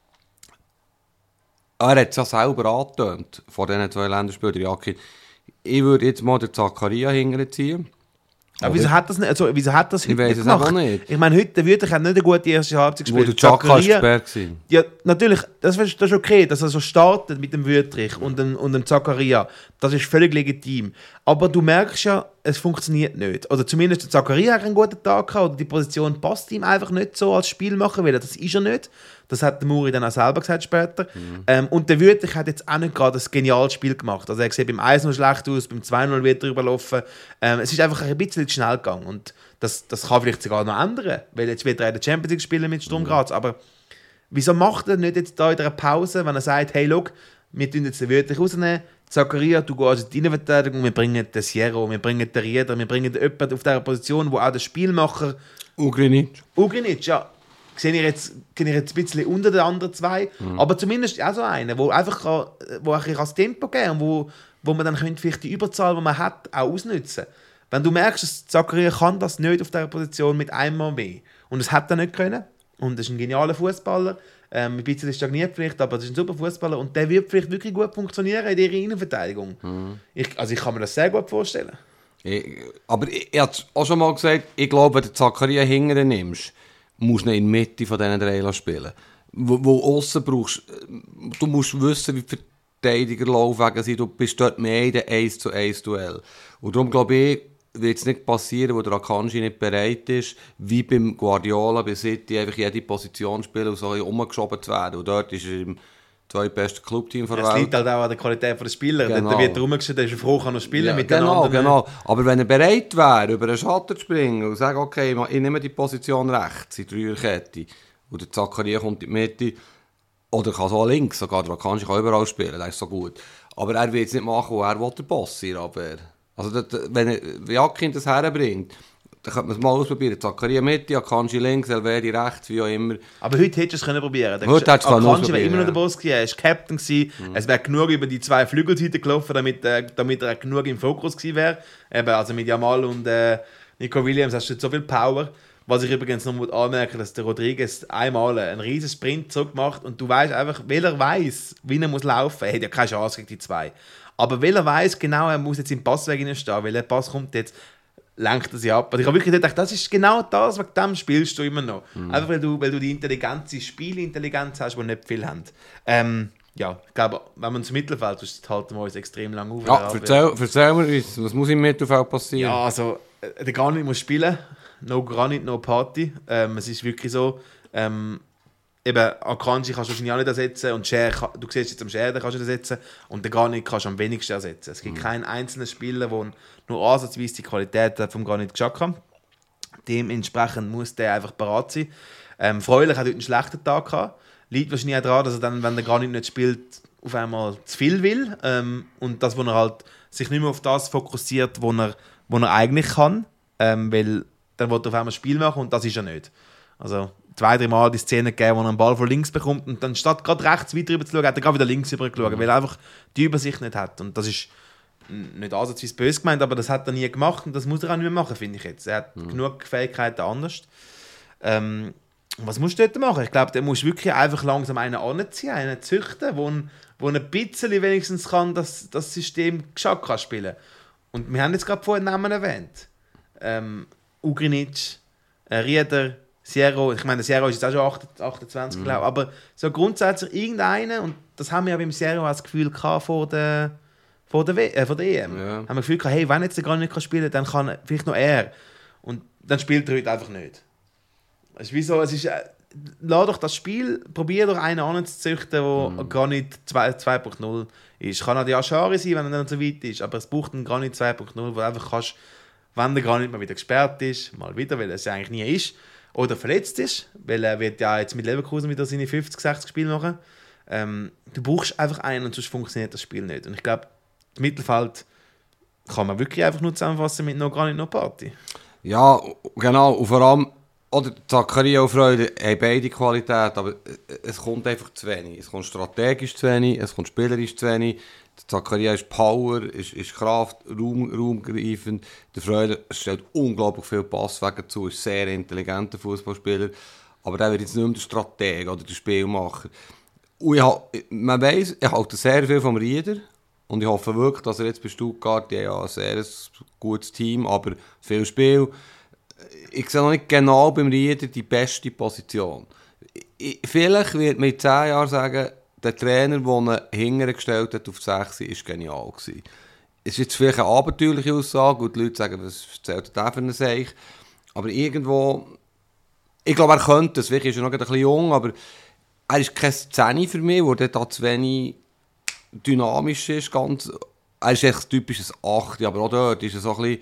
er hat es ja selber angetönt, von diesen zwei Länderspielern, Jakin. Ich würde jetzt mal den Zakaria hinterziehen. Aber wieso hat das nicht, also, wieso hat das ich heute nicht es gemacht? Nicht. Ich meine, heute Wüttrich hat nicht eine gute erste Halbzeit gespielt. Wo der Chaka gesperrt war. Ja, natürlich, das ist, das ist okay, dass er so startet mit dem Wüttrich und dem, und dem Zakaria. Das ist völlig legitim. Aber du merkst ja, es funktioniert nicht. Oder zumindest der Zakaria hat einen guten Tag gehabt, oder die Position passt ihm einfach nicht so als Spielmacher, weil das ist er nicht. Das hat der Muri dann auch selber gesagt später. Mhm. Ähm, und der Wüttrich hat jetzt auch nicht gerade ein geniales Spiel gemacht. Also er sieht beim eins null schlecht aus, beim zwei null wird er überlaufen. Ähm, es ist einfach ein bisschen zu schnell gegangen. Und das, das kann vielleicht sogar noch ändern, weil jetzt wird er in der Champions League spielen mit Sturm Graz. Mhm. Aber wieso macht er nicht jetzt da in einer Pause, wenn er sagt, hey, look, wir tun jetzt den Wüttrich rausnehmen, Zakaria, du gehst in die Innenverteidigung, wir bringen den Sierra, wir bringen den Rieder, wir bringen jemanden auf dieser Position, wo auch der Spielmacher... Ugrinic. Ugrinic, ja. Sehe ich jetzt, ich jetzt ein bisschen unter den anderen zwei, mhm. aber zumindest auch so einen, der einfach kann, wo ein das Tempo geben kann, wo, wo man dann vielleicht die Überzahl, die man hat, auch ausnutzen. Wenn du merkst, dass Zakaria kann das nicht auf dieser Position mit einmal mehr und es hat er nicht können und er ist ein genialer Fußballer, ähm, ein bisschen stagniert vielleicht, aber er ist ein super Fußballer und der wird vielleicht wirklich gut funktionieren in der Innenverteidigung. Mhm. Ich, also ich kann mir das sehr gut vorstellen. Ich, aber ich, ich habe auch schon mal gesagt, ich glaube, wenn du Zakaria hinterher nimmst, musst du in der Mitte von diesen drei spielen. Wo, wo aussen brauchst, du musst wissen, wie die Verteidiger Laufwege sind. Du bist dort mehr in der eins zu eins Duell. Und darum glaube ich, wird es nicht passieren, wo der Akanji nicht bereit ist, wie beim Guardiola bei City, einfach jede Position spielen und so umgeschoben zu werden. Und dort ist er im zweitbesten Clubteam der Welt. Es liegt halt auch an der Qualität der Spieler. Genau. Da wird er rumgeschickt, der ist froh, kann er spielen ja, mit genau, den anderen. Genau, aber wenn er bereit wäre, über einen Schatten zu springen und sagen, okay, ich nehme die Position rechts, in der Dreierkette, und der Zakaria kommt in die Mitte, oder kann so links, sogar der Akanji kann überall spielen, das ist so gut. Aber er will es nicht machen, wo er will der Boss sein will. Also das, wenn Jakin das herbringt, dann könnte man es mal ausprobieren. Zakaria Mitte, Akanji links, Elvedi rechts, wie auch immer. Aber heute hättest du es probieren können. Heute hättest du es Akanji war immer noch der Boss gewesen, er war Captain gewesen. Mhm. Es wäre genug über die zwei Flügelseiten gelaufen, damit, äh, damit er genug im Fokus gewesen wäre. Eben, also mit Jamal und äh, Nico Williams hast du so viel Power. Was ich übrigens noch anmerken muss, dass der Rodriguez einmal einen riesen Sprint zurückmacht und du weißt einfach, weil er weiss, wie er muss laufen. Er hat ja keine Chance gegen die zwei. Aber weil er weiss, genau, er muss jetzt im Passweg hineinstehen, weil der Pass kommt jetzt, lenkt er sich ab. Und ich habe wirklich gedacht, das ist genau das, wegen dem spielst du immer noch. Mhm. Einfach weil du, weil du die Intelligenz, die Spielintelligenz hast, die nicht viel haben. Ähm, ja, ich glaube, wenn man ins Mittelfeld ist, halten wir uns extrem lange auf. Ja, erzähl, erzähl mir uns, was muss im Mittelfeld passieren? Ja, also, der Granit muss spielen. No Granit, no Party. Ähm, es ist wirklich so, ähm, eben, Akanji kannst du wahrscheinlich auch nicht ersetzen und Scher, du siehst jetzt am Scher, den kannst du ersetzen und den Granit kannst du am wenigsten ersetzen. Es gibt mhm. keinen einzelnen Spieler, der nur ansatzweise die Qualität vom Granit geschafft hat. Dementsprechend muss der einfach bereit sein. Ähm, Freulich hat heute einen schlechten Tag gehabt. Liegt wahrscheinlich auch daran, dass er dann, wenn der Granit nicht spielt, auf einmal zu viel will. Ähm, und dass, wo er halt sich nicht mehr auf das fokussiert, was er, wo er eigentlich kann. Ähm, weil dann will er auf einmal ein Spiel machen und das ist er nicht. Also zwei, drei Mal die Szene gegeben, wo er einen Ball von links bekommt und dann statt gerade rechts weiter rüber zu schauen, hat er gerade wieder links rüber geschaut, mhm. weil er einfach die Übersicht nicht hat. Und das ist nicht ansatzweise böse gemeint, aber das hat er nie gemacht und das muss er auch nicht mehr machen, finde ich jetzt. Er hat mhm. genug Fähigkeiten anders. Ähm, was musst du dort machen? Ich glaube, der muss wirklich einfach langsam einen anziehen, einen züchten, wo ein, wo ein bisschen wenigstens kann das, das System Schach kann spielen. Und wir haben jetzt gerade vorhin Namen erwähnt. Ähm, Ugrinic, äh, Rieder, Sierro. Ich meine, Sierro ist jetzt auch schon achtundzwanzig, mhm. glaube ich. Aber so grundsätzlich irgendeinen, und das haben wir ja beim Sierro auch das Gefühl gehabt vor der, vor der, w- äh, vor der E M. Ja. Haben wir das Gefühl gehabt, hey, wenn jetzt der gar nicht spielen kann, dann kann vielleicht noch er. Und dann spielt er heute einfach nicht. Es ist wie so, es ist, äh, lass doch das Spiel, probier doch einen anzuzüchten, der mm. gar nicht zwei Punkt null ist. Kann auch die Aschari sein, wenn er nicht so weit ist, aber es braucht einen gar nicht zwei Punkt null, wo du einfach kannst, wenn er gar nicht mal wieder gesperrt ist, mal wieder, weil er es eigentlich nie ist, oder verletzt ist, weil er wird ja jetzt mit Leverkusen wieder seine fünfzig, sechzig Spiele machen. Ähm, du brauchst einfach einen und sonst funktioniert das Spiel nicht. Und ich glaube, das Mittelfeld kann man wirklich einfach nur zusammenfassen mit noch gar nicht noch Party. Ja, genau, und vor allem oder Zakaria und Freude haben beide Qualität, aber es kommt einfach zu wenig. Es kommt strategisch zu wenig, es kommt spielerisch zu wenig. Zakaria ist Power, ist, ist Kraft, Raum, raumgreifend. Der Freude stellt unglaublich viel Passwege zu, ist sehr intelligenter Fußballspieler. Aber der wird jetzt nicht mehr der Stratege oder der Spielmacher. Und ich ha, man weiss, ich halte sehr viel vom Rieder. Und ich hoffe wirklich, dass er jetzt bei Stuttgart, die haben ja ein sehr gutes Team, aber viel Spiel. Ich sehe noch nicht genau beim Rieder die beste Position. Ich, vielleicht wird man in zehn Jahren sagen, der Trainer, der ihn hingestellt hat auf sechs, war genial gewesen. Es ist jetzt vielleicht eine abenteuerliche Aussage und die Leute sagen, was erzählt der für einen Seich. Aber irgendwo, ich glaube, er könnte es. Vielleicht ist er noch ein bisschen jung, aber er ist kein Zehni für mich, wo der da zu wenig dynamisch ist. Ganz, er ist echt ein typisches acht, aber auch dort ist er so ein bisschen,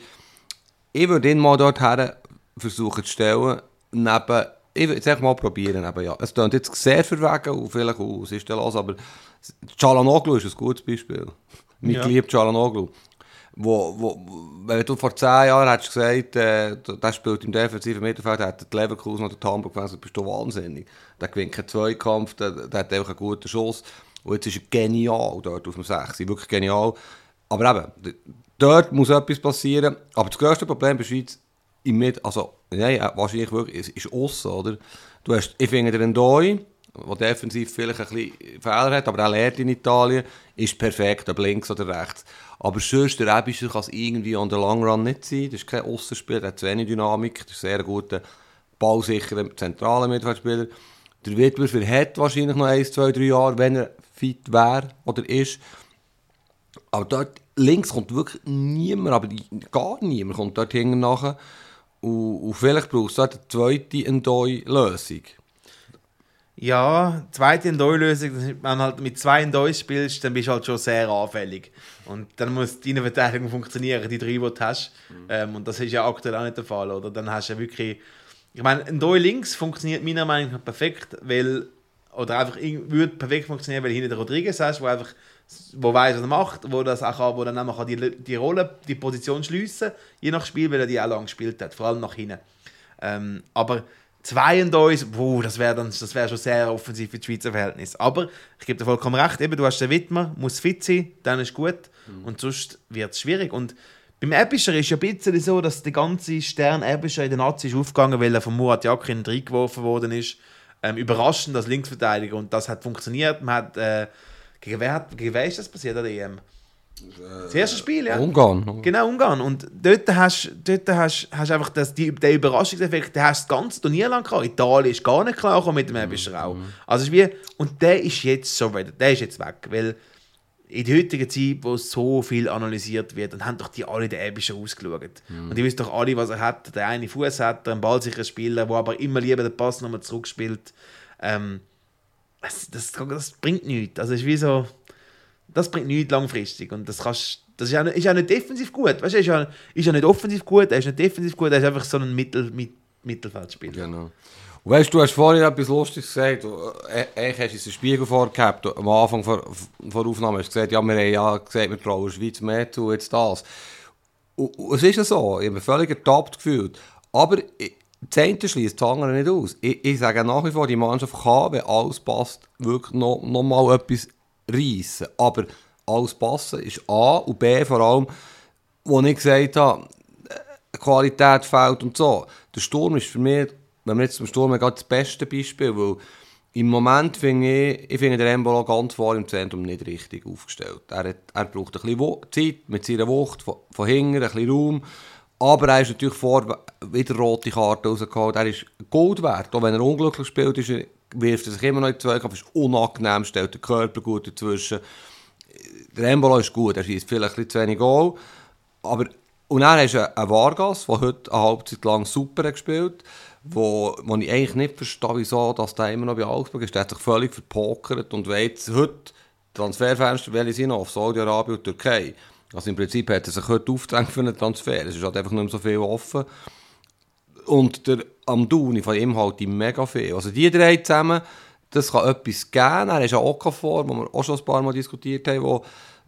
ich würde ihn mal dort her versuchen zu stellen, neben, ich würde es mal probieren, neben, ja. Es klingt jetzt sehr verwegen und vielleicht auch, es ist los, aber Çalhanoğlu ist ein gutes Beispiel. Mein ja. geliebter Çalhanoğlu. Wo, wo, wenn du vor zehn Jahren hättest gesagt, äh, der spielt im defensiven Mittelfeld, hätte die Leverkusen oder die Hamburg gewesen, bist du wahnsinnig. Der gewinnt keinen Zweikampf, der, der hat einfach einen guten Schuss. Und jetzt ist er genial dort auf dem sechs, wirklich genial. Aber eben, dort muss etwas passieren. Aber das grösste Problem bei der Schweiz, im Mit- also, nein, wahrscheinlich wirklich, ist, ist aussen, oder? Du hast, ich finde, der Ndoi, der defensiv vielleicht ein bisschen Fehler hat, aber er lernt in Italien, ist perfekt, ob links oder rechts. Aber sonst, der Ebischer kann es irgendwie on the long run nicht sein. Das ist kein Aussenspieler, der hat zu wenig Dynamik, das ist ein sehr guter, ballsicherer, zentraler Mittelfeldspieler. Der Wittwürfer hat wahrscheinlich noch eins, zwei, drei Jahre, wenn er fit wäre oder ist. Aber dort links kommt wirklich niemand, aber gar niemand kommt dort hinten nachher. Und, und vielleicht brauchst du dort eine zweite Ndoi-Lösung. Ja, zweite Ndoi-Lösung, wenn man halt mit zwei Ndois spielst, dann bist du halt schon sehr anfällig. Und dann muss deine Verteidigung funktionieren, die drei, die du hast. Mhm. Ähm, und das ist ja aktuell auch nicht der Fall, oder? Dann hast du ja wirklich... Ich meine, Ndoi links funktioniert meiner Meinung nach perfekt, weil... Oder einfach würde perfekt funktionieren, weil du hinten den Rodriguez hast, der einfach... wo weiss, was er macht, wo das auch kann, wo dann auch die, die Rolle, die Position schliessen, je nach Spiel, weil er die auch lange gespielt hat, vor allem nach hinten. Ähm, aber zwei und uns, wow, das wäre wär schon sehr offensiv für die Schweizer Verhältnis. Aber ich gebe dir vollkommen recht, eben, du hast den Wittmer, muss fit sein, dann ist gut mhm. und sonst wird es schwierig. Und beim Ebischer ist ja ein bisschen so, dass der ganze Stern Ebischer in den Nazis aufgegangen, weil er von Murat Yakin reingeworfen worden ist. Ähm, überraschend als Linksverteidiger und das hat funktioniert. Man hat äh, Gegen wer, hat, gegen wer ist das passiert an der E M? Das erste Spiel, ja. Ungarn. Genau, Ungarn. Und dort hast du hast, hast einfach das, die, den Überraschungseffekt, den hast du das ganze Turnier lang gehabt. Italien ist gar nicht klar mit dem Ebischer auch. Also ist wie, und der ist jetzt schon wieder, der ist jetzt weg, weil in der heutigen Zeit, wo so viel analysiert wird, dann haben doch die alle den Ebischer ausgeschaut. Mhm. Und die wissen doch alle, was er hat. Der eine Fuß hat, ein ballsicherer Spieler, der aber immer lieber den Pass nochmal zurückspielt. Ähm, Das, das, das bringt nichts. Also ist wie so, das bringt nichts langfristig. Und das, kannst, das ist, ja nicht, ist ja nicht defensiv gut. Weißt du, ist ja, ist ja nicht offensiv gut, er ist nicht defensiv gut, er ist einfach so ein Mittel, mit, Mittelfeldspieler. Genau. Und weißt du, du hast vorhin etwas Lustiges gesagt. Eigentlich hast du es im Spiegel vorgehabt. Am Anfang der Aufnahme hast du gesagt, ja, wir haben ja gesagt, wir trauen der Schweiz mehr zu, jetzt das. Und, und es ist ja so, ich habe mich völlig ertappt gefühlt. Aber das eine schließt das andere nicht aus. Ich, ich sage nach wie vor, die Mannschaft kann, wenn alles passt, wirklich noch, noch mal etwas reissen. Aber alles passen ist A und B vor allem, wo ich gesagt habe, Qualität fehlt und so. Der Sturm ist für mich, wenn wir jetzt zum Sturm gehen, das beste Beispiel, weil im Moment finde ich, ich finde der Embolo ganz vor im Zentrum nicht richtig aufgestellt. Er, hat, er braucht ein bisschen Wo- Zeit mit seiner Wucht, von, von hinten, ein bisschen Raum. Aber er ist natürlich vor wieder rote Karte rausgeholt. Er ist Gold wert. Auch wenn er unglücklich spielt, ist er, wirft er sich immer noch in die Zweikampf, ist unangenehm, stellt den Körper gut dazwischen. Der Embolo ist gut, er schießt vielleicht ein bisschen zu wenig Goal. Aber, und dann hast du einen Vargas, der heute eine Halbzeit lang super gespielt hat, wo, wo ich eigentlich nicht verstehe, wieso dass der immer noch bei Augsburg ist. Der hat sich völlig verpokert und weiss, heute Transferfenster, welche sind auf Saudi-Arabien und Türkei. Also im Prinzip hat er sich heute aufgedrängt für einen Transfer. Es ist halt einfach nicht mehr so viel offen. Und der Amdouni, von ihm halt die mega viel. Also die drei zusammen, das kann etwas geben. Er ist ein Okafor, wo wir auch schon ein paar Mal diskutiert haben, wo,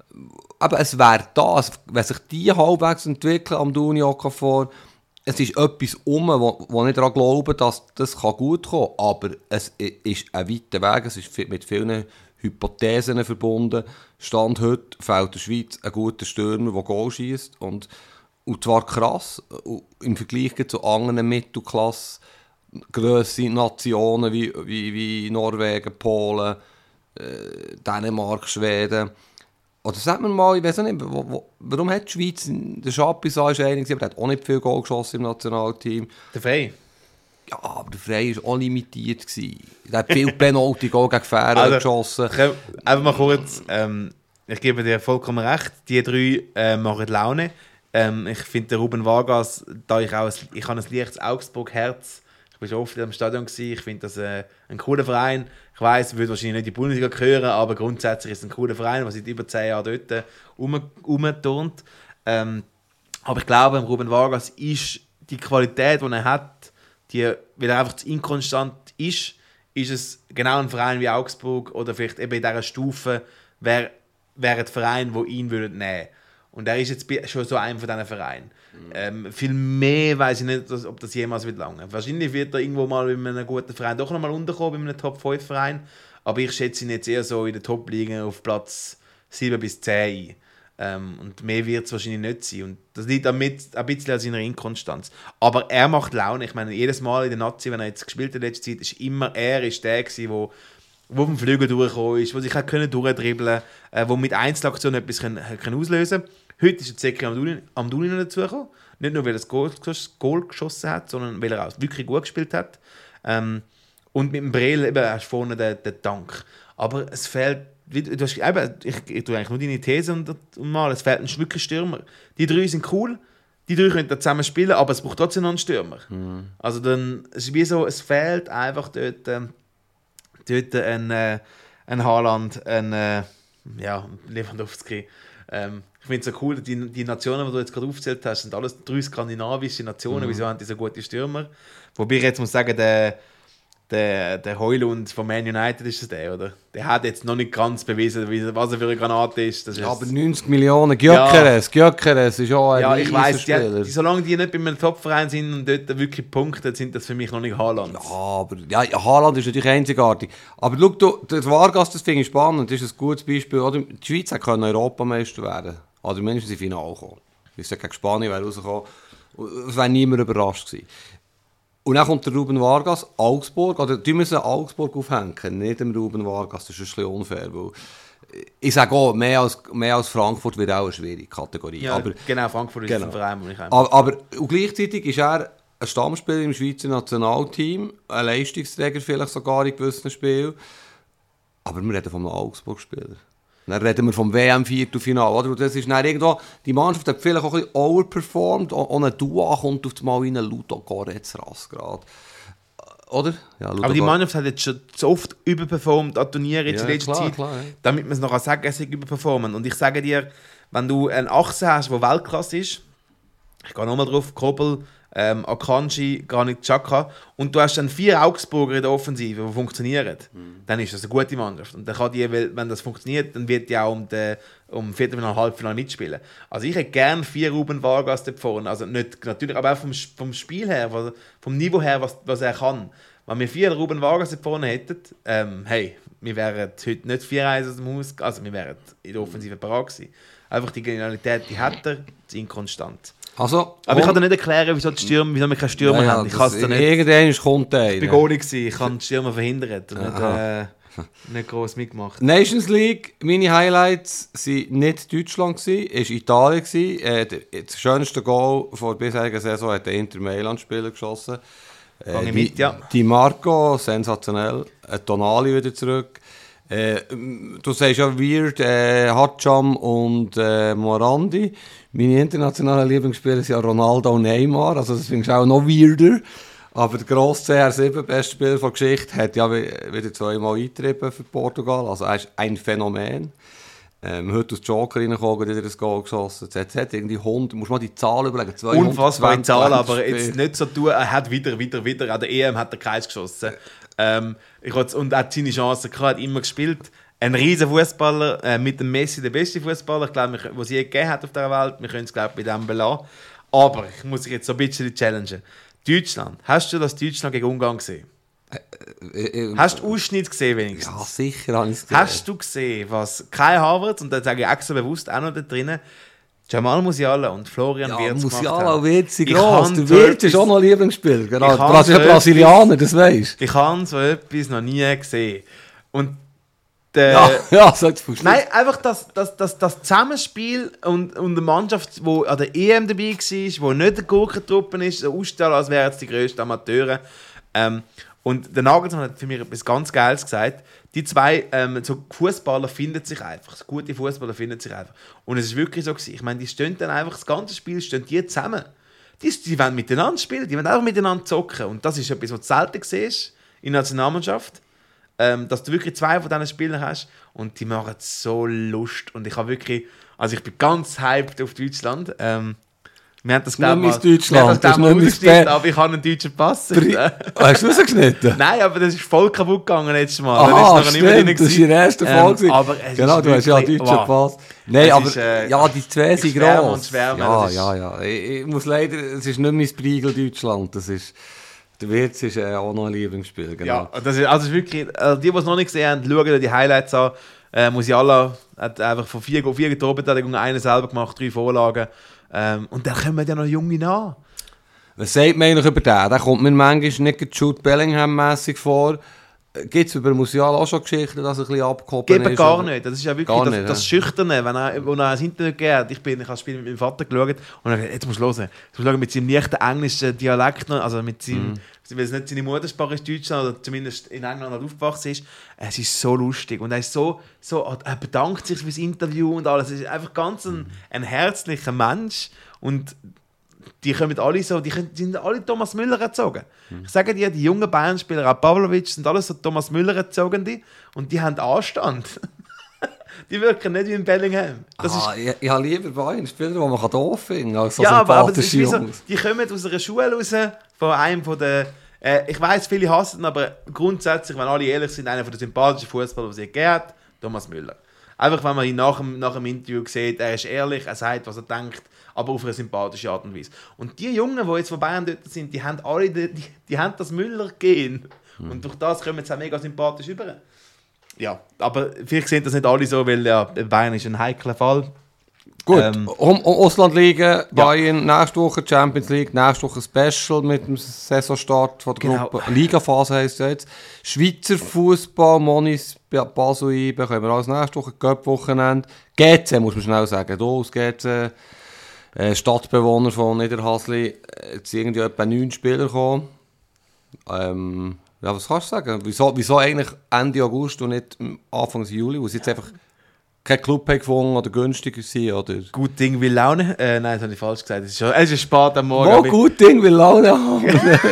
aber es wäre da, also, wenn sich die halbwegs entwickeln, Amdouni, Okafor, es ist etwas um, wo, wo ich daran glaube, dass das gut kommen kann. Aber es ist ein weiter Weg, es ist mit vielen Hypothesen verbunden. Stand heute fehlt der Schweiz ein guter Stürmer, der Goal schießt. Und, und zwar krass, im Vergleich zu anderen Mittelklasse, grosse Nationen wie, wie, wie Norwegen, Polen, äh, Dänemark, Schweden. Oder sagt man mal, ich weiß nicht, wo, wo, warum hat die Schweiz, der Schapisa ist einig, aber er hat auch nicht viel Goal geschossen im Nationalteam. Der Frey. Ja, aber der Frey war auch limitiert. Er hat viel Penalty gegen Fähren also, geschossen. Einfach mal kurz, ähm, ich gebe dir vollkommen recht, die drei äh, machen Laune. Ähm, ich finde, der Ruben Vargas, da ich auch ein, ich habe ein leichtes Augsburg-Herz. Ich war schon oft im Stadion gewesen. Ich finde das äh, ein cooler Verein. Ich weiss, würde wahrscheinlich nicht die Bundesliga gehören, aber grundsätzlich ist es ein cooler Verein, der seit über zehn Jahren dort rum, rumturnt. Ähm, aber ich glaube, Ruben Vargas ist die Qualität, die er hat, die, weil er einfach zu inkonstant ist, ist es genau ein Verein wie Augsburg oder vielleicht eben in dieser Stufe wäre wär ein Verein, der ihn würde nehmen würde. Und er ist jetzt schon so einer von diesen Vereinen. Mhm. Ähm, viel mehr weiß ich nicht, ob das jemals wird lange. Wahrscheinlich wird er irgendwo mal mit einem guten Verein doch noch mal unterkommen, mit einem Top fünf Verein. Aber ich schätze ihn jetzt eher so in der Top-Liga auf Platz sieben bis zehn ein. Ähm, und mehr wird es wahrscheinlich nicht sein. Und das liegt damit ein bisschen an seiner Inkonstanz. Aber er macht Laune. Ich meine, jedes Mal in der Nazi, wenn er jetzt gespielt hat in letzter Zeit, ist immer er ist der gewesen, wo wo vom Flügel durchgekommen ist, wo sich können durchdribbeln, äh, wo mit Einzelaktionen etwas können, können auslösen können. Heute ist der Zeki Amdouni noch dazugekommen. Nicht nur, weil er das Goal, Goal geschossen hat, sondern weil er auch wirklich gut gespielt hat. Ähm, und mit dem Brel eben hast du vorne den, den Dank. Aber es fehlt, du hast, eben, ich, ich tue eigentlich nur deine These und, und mal, es fehlt ein wirklich Stürmer. Die drei sind cool, die drei können zusammen spielen, aber es braucht trotzdem noch einen Stürmer. Mhm. Also dann, es ist wie so, es fehlt einfach dort... Ähm, dort ein, äh, ein Haaland, ein äh, ja, Lewandowski. Ähm, ich finde es so cool, die, die Nationen, die du jetzt gerade aufgezählt hast, sind alles drei skandinavische Nationen. Mhm. Wieso haben die so gute Stürmer? Wobei ich jetzt muss sagen, der, der, der Heulund von Man United ist es der, oder? Der hat jetzt noch nicht ganz bewiesen, was er für eine Granate ist. Das ist ja, aber neunzig Millionen, Gyökeres, ja. Gyökeres ist auch ein ja, ich weiss, die, die, solange die nicht bei einem Topverein sind und dort wirklich punkten, sind das für mich noch nicht Haaland. Ja, aber ja, Haaland ist natürlich einzigartig. Aber schau, du, der Vargas, das finde ich spannend, das ist ein gutes Beispiel. Oder? Die Schweiz kann Europameister werden. Also mindestens im Finale kommen. Ich sage, gegen Spanien wäre rausgekommen. Es wäre niemand überrascht gewesen. Und dann kommt der Ruben Vargas, Augsburg, oder die müssen Augsburg aufhängen, nicht dem Ruben Vargas, das ist ein bisschen unfair, weil ich sage auch, mehr als, mehr als Frankfurt wird auch eine schwierige Kategorie. Ja, aber, genau, Frankfurt ist genau. ein Verein, wo ich heim. Aber, aber und gleichzeitig ist er ein Stammspieler im Schweizer Nationalteam, ein Leistungsträger vielleicht sogar in gewissen Spielen, aber wir reden von einem Augsburg-Spieler. Dann reden wir vom W M-Viertelfinale, oder? Und das ist dann irgendwo, die Mannschaft hat vielleicht auch ein bisschen overperformed, ohne Dua kommt auf einmal rein, Ludo Goretz gerade. Oder? Ja, aber die Mannschaft hat jetzt schon so oft überperformt an Turnieren in ja, letzter klar, Zeit, klar, ja. damit man es noch sagen kann, es ist überperformen. Und ich sage dir, wenn du einen achtzehn hast, der Weltklasse ist, ich gehe nochmal drauf, Kobel, ähm, Akanji, Granit Xhaka und du hast dann vier Augsburger in der Offensive, die funktionieren, mhm. dann ist das eine gute Mannschaft. Und dann kann die, wenn das funktioniert, dann wird die auch um den um Viertelfinale, Halbfinale mitspielen. Also ich hätte gerne vier Ruben Vargas dort vorne, also nicht natürlich, aber auch vom, vom Spiel her, vom Niveau her, was, was er kann. Wenn wir vier Ruben Vargas dort vorne hätten, ähm, hey, wir wären heute nicht vier eins aus dem Haus, also wir wären in der Offensive parat gewesen. Einfach die Genialität, die hat er, die inkonstant. Also, aber ich kann dir nicht erklären, wieso, die Stürmer, wieso wir keine Stürmer ja, haben. Ich kann es dir nicht. Irgendwann kommt der. Ich war Goalie, ich kann die Stürmer verhindern und nicht, äh, nicht gross mitgemacht. Nations League, meine Highlights waren nicht Deutschland, es war Italien. Äh, das schönste Goal der bisherigen Saison hat der Inter Mailand-Spieler geschossen. Äh, die, mit, ja. Die Marco, sensationell. Äh, Tonali wieder zurück. Äh, du sagst ja weird, äh, Hatscham und äh, Morandi. Meine internationalen Lieblingsspieler sind ja Ronaldo und Neymar, also das finde ich auch noch weirder. Aber der grosse C R sieben, beste Spieler der Geschichte, hat ja wieder zweimal eingetrieben für Portugal, also er ist ein Phänomen. Ähm, heute aus Joker reingekommen, wieder ein Goal geschossen. Jetzt hat irgendwie hundert, muss man die Zahl überlegen, unfassbare Zahl, aber jetzt nicht so tun, er hat wieder, wieder, wieder, an der E M hat er Kreis geschossen. Ähm, ich und er hat seine Chancen gehabt, hat immer gespielt. Ein riesen Fußballer, äh, mit dem Messi der beste Fußballer, ich glaube, den es je gegeben hat auf dieser Welt. Wir können es, glaube ich, bei dem belassen. Aber ich muss dich jetzt so ein bisschen challengen. Deutschland, hast du das Deutschland gegen Ungarn gesehen? Äh, äh, hast du Ausschnitt gesehen wenigstens? Ja, sicher habe ich es gesehen. Hast du gesehen, was Kai Havertz, und da sage ich extra bewusst auch noch da drinnen, Jamal Musiala und Florian ja, Wirtz Musiala und Wirtz sind gross. Der Wirtz ist auch noch Lieblingsspieler. Genau. Du bist ja Brasilianer, das weisst. Ich habe so etwas noch nie gesehen. Und der, ja, ja, so jetzt nein, einfach das, das, das, das Zusammenspiel und, und eine Mannschaft, die an der E M dabei war, die nicht eine Gurkentruppe ist, so ausstellen, als wären es die grössten Amateure. Ähm, und der Nagelsmann hat für mich etwas ganz Geiles gesagt. Die zwei ähm, so Fußballer finden sich einfach. So gute Fußballer finden sich einfach. Und es ist wirklich so gewesen. Ich meine, die stehen dann einfach, das ganze Spiel stehen die zusammen. Die, die wollen miteinander spielen, die wollen einfach miteinander zocken. Und das ist etwas, was du selten siehst in der Nationalmannschaft. Ähm, dass du wirklich zwei von diesen Spielern hast. Und die machen so Lust. Und ich habe wirklich, also ich bin ganz hyped auf Deutschland. Ähm, Wir haben das, glaube ich, Deutschland. Das mal ausgeschnitten, aber ich habe einen deutschen Pass. Hast du rausgeschnitten? Nein, aber das ist voll kaputt gegangen letztes Mal. Aha, das, stimmt, das ist die erste Folge. Ähm, aber es genau, ist du hast ja einen deutschen wow. Pass. Nein, es aber ist, äh, ja, die zwei sind gross. Ja, ist, ja, ja. Ich, ich muss leider, es ist nicht mein Spiegel Deutschland. Das ist, der Wirtz ist äh, auch noch ein Lieblingsspiel. Genau. Ja, das ist, also ist wirklich, also die, die es noch nicht gesehen haben, schauen die Highlights an. Äh, Musiala hat einfach von vier, vier Torbeteiligungen eine selber gemacht, drei Vorlagen. Ähm, und dann kommen ja noch Junge nach. Was sagt man eigentlich über den? Der kommt mir manchmal nicht Jude Bellingham-mässig vor. Gibt es über Musiala auch schon Geschichten, dass er ein bisschen abgehoben ist? Geht gar nicht. Das ist ja wirklich das, nicht, das Schüchterne, wenn er, wo er ins Internet geht. Ich, bin, ich habe das Spiel mit meinem Vater geschaut und er gesagt, jetzt musst du hören. Jetzt musst du schauen, mit seinem leichten englischen Dialekt, also mit seinem, mm. weil es nicht seine Muttersprache ist Deutschland oder zumindest in England aufgewachsen ist. Es ist so lustig und er ist so, so er bedankt sich für das Interview und alles. Es ist einfach ganz ein, ein herzlicher Mensch und die kommen alle so, die, können, die sind alle Thomas Müller erzogen. Mhm. Ich sage dir, die jungen Bayern-Spieler, auch Pavlovic, sind alles so Thomas Müller erzogen und die haben Anstand. Die wirken nicht wie in Bellingham. Das ah, ist, ich, ich habe lieber Bayern-Spieler, die man doof finden kann, als so ja, aber, aber das ist wie so, die kommen aus einer Schule raus, von einem von den, äh, ich weiss, viele hassen, aber grundsätzlich, wenn alle ehrlich sind, einer von den sympathischen Fußballern, die es je hat, Thomas Müller. Einfach, wenn man ihn nach dem, nach dem Interview sieht, er ist ehrlich, er sagt, was er denkt, aber auf eine sympathische Art und Weise. Und die Jungen, die jetzt von Bayern dort sind, die haben alle die, die, die haben das Müller-Gen. Mhm. Und durch das kommen sie auch mega sympathisch rüber. Ja, aber vielleicht sehen das nicht alle so, weil ja, Bayern ist ein heikler Fall. Gut, ähm, um, um Auslandliga, Bayern, ja. Nächste Woche Champions League, nächste Woche Special mit dem Saisonstart von der Gruppe. Genau. Ligaphase heisst es jetzt. Schweizer Fußball, Monis, Basel, bekommen wir alles nächste Woche, Cup-Wochenende. G C, muss man schnell sagen. Du als G C, äh, Stadtbewohner von Niederhasli, jetzt sind irgendwie etwa neun Spieler gekommen. Ähm, ja, was kannst du sagen? Wieso, wieso eigentlich Ende August und nicht Anfang Juli, wo es jetzt einfach kein Club gefunden oder günstiger sein, oder? Gut Ding will Laune. Äh, nein, das habe ich falsch gesagt. Es ist, schon, es ist spät am Morgen. Wo gut Ding will Laune haben.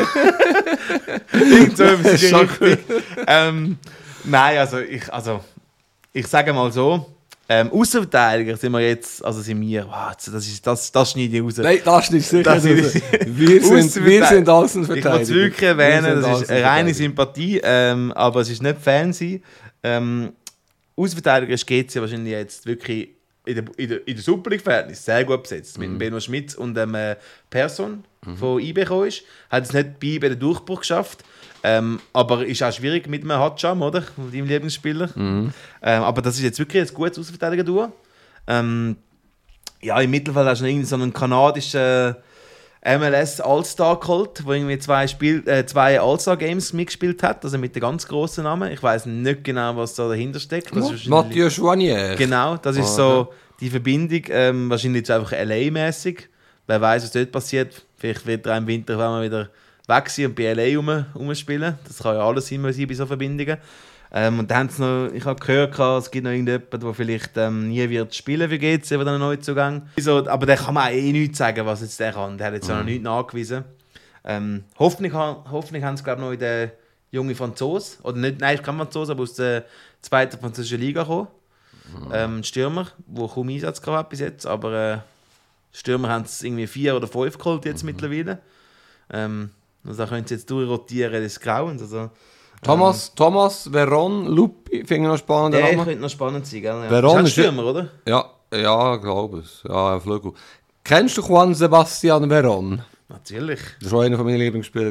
Irgend so etwas ist richtig. ähm, Nein, also ich, also ich sage mal so, Ähm, Außenverteidiger sind wir jetzt, also sind wir, wow, das, ist, das, das schneide ich raus. Nein, das ist sicher Das raus. ist- Wir sind, wir sind Außenverteidiger. Ich muss wirklich erwähnen, Wir sind das ist eine reine Außenverteidiger. Sympathie, ähm, aber es ist nicht Fancy. Ähm, Außenverteidiger ist G C wahrscheinlich jetzt wirklich in der, in der, in der Super League-Verhältnis sehr gut besetzt. Mit dem Beno Schmitz und dem äh, Person, der von I B gekommen ist. Hat es nicht bei I B den Durchbruch geschafft. Ähm, aber ist auch schwierig mit einem Hatscham, oder? Deinem Lieblingsspieler. Ähm, aber das ist jetzt wirklich ein gutes Außenverteidiger-Duo. Ähm, ja, im Mittelfeld hast du noch irgendwie so einen kanadischen M L S All-Star geholt, der irgendwie zwei, Spiel, äh, zwei All-Star-Games mitgespielt hat, also mit den ganz grossen Namen. Ich weiß nicht genau, was da dahinter steckt. Das ist Mathieu Chouanier. Genau, das ist Ah, so die Verbindung, ähm, wahrscheinlich jetzt einfach L A-mäßig. Wer weiß, was dort passiert. Vielleicht wird er im Winter wenn wir wieder weg sein und bei L A rum, rumspielen. Das kann ja alles immer sein bei so Verbindungen. Ähm, und dann haben sie noch, ich habe gehört, es gibt noch irgendjemanden, der vielleicht ähm, nie wird spielen für G C, der dann einen Neuzugang. So, aber der kann man auch eh nichts sagen, was jetzt der kann. Der hat jetzt mhm. noch nichts nachgewiesen. Ähm, hoffentlich, hoffentlich haben sie, glaube ich, noch in der junge Franzose, oder nicht, nein, kein Franzose, aber aus der zweiten französischen Liga gekommen. Mhm. Ähm, Stürmer, der kaum Einsatz gehabt hat bis jetzt, aber äh, Stürmer haben es irgendwie vier oder fünf geholt jetzt mhm. mittlerweile. Ähm, also da können sie jetzt durchrotieren des Grauens. Also, Thomas, ähm, Thomas, Veron, Lupi, finde ich noch spannend. Der ja, könnte noch spannend sein, gell? Ja. Veron ist Stürmer, oder? Ja, ja, glaube es. Ja, Flügel. Kennst du Juan Sebastian Veron? Natürlich. Das war einer meiner Lieblingsspieler.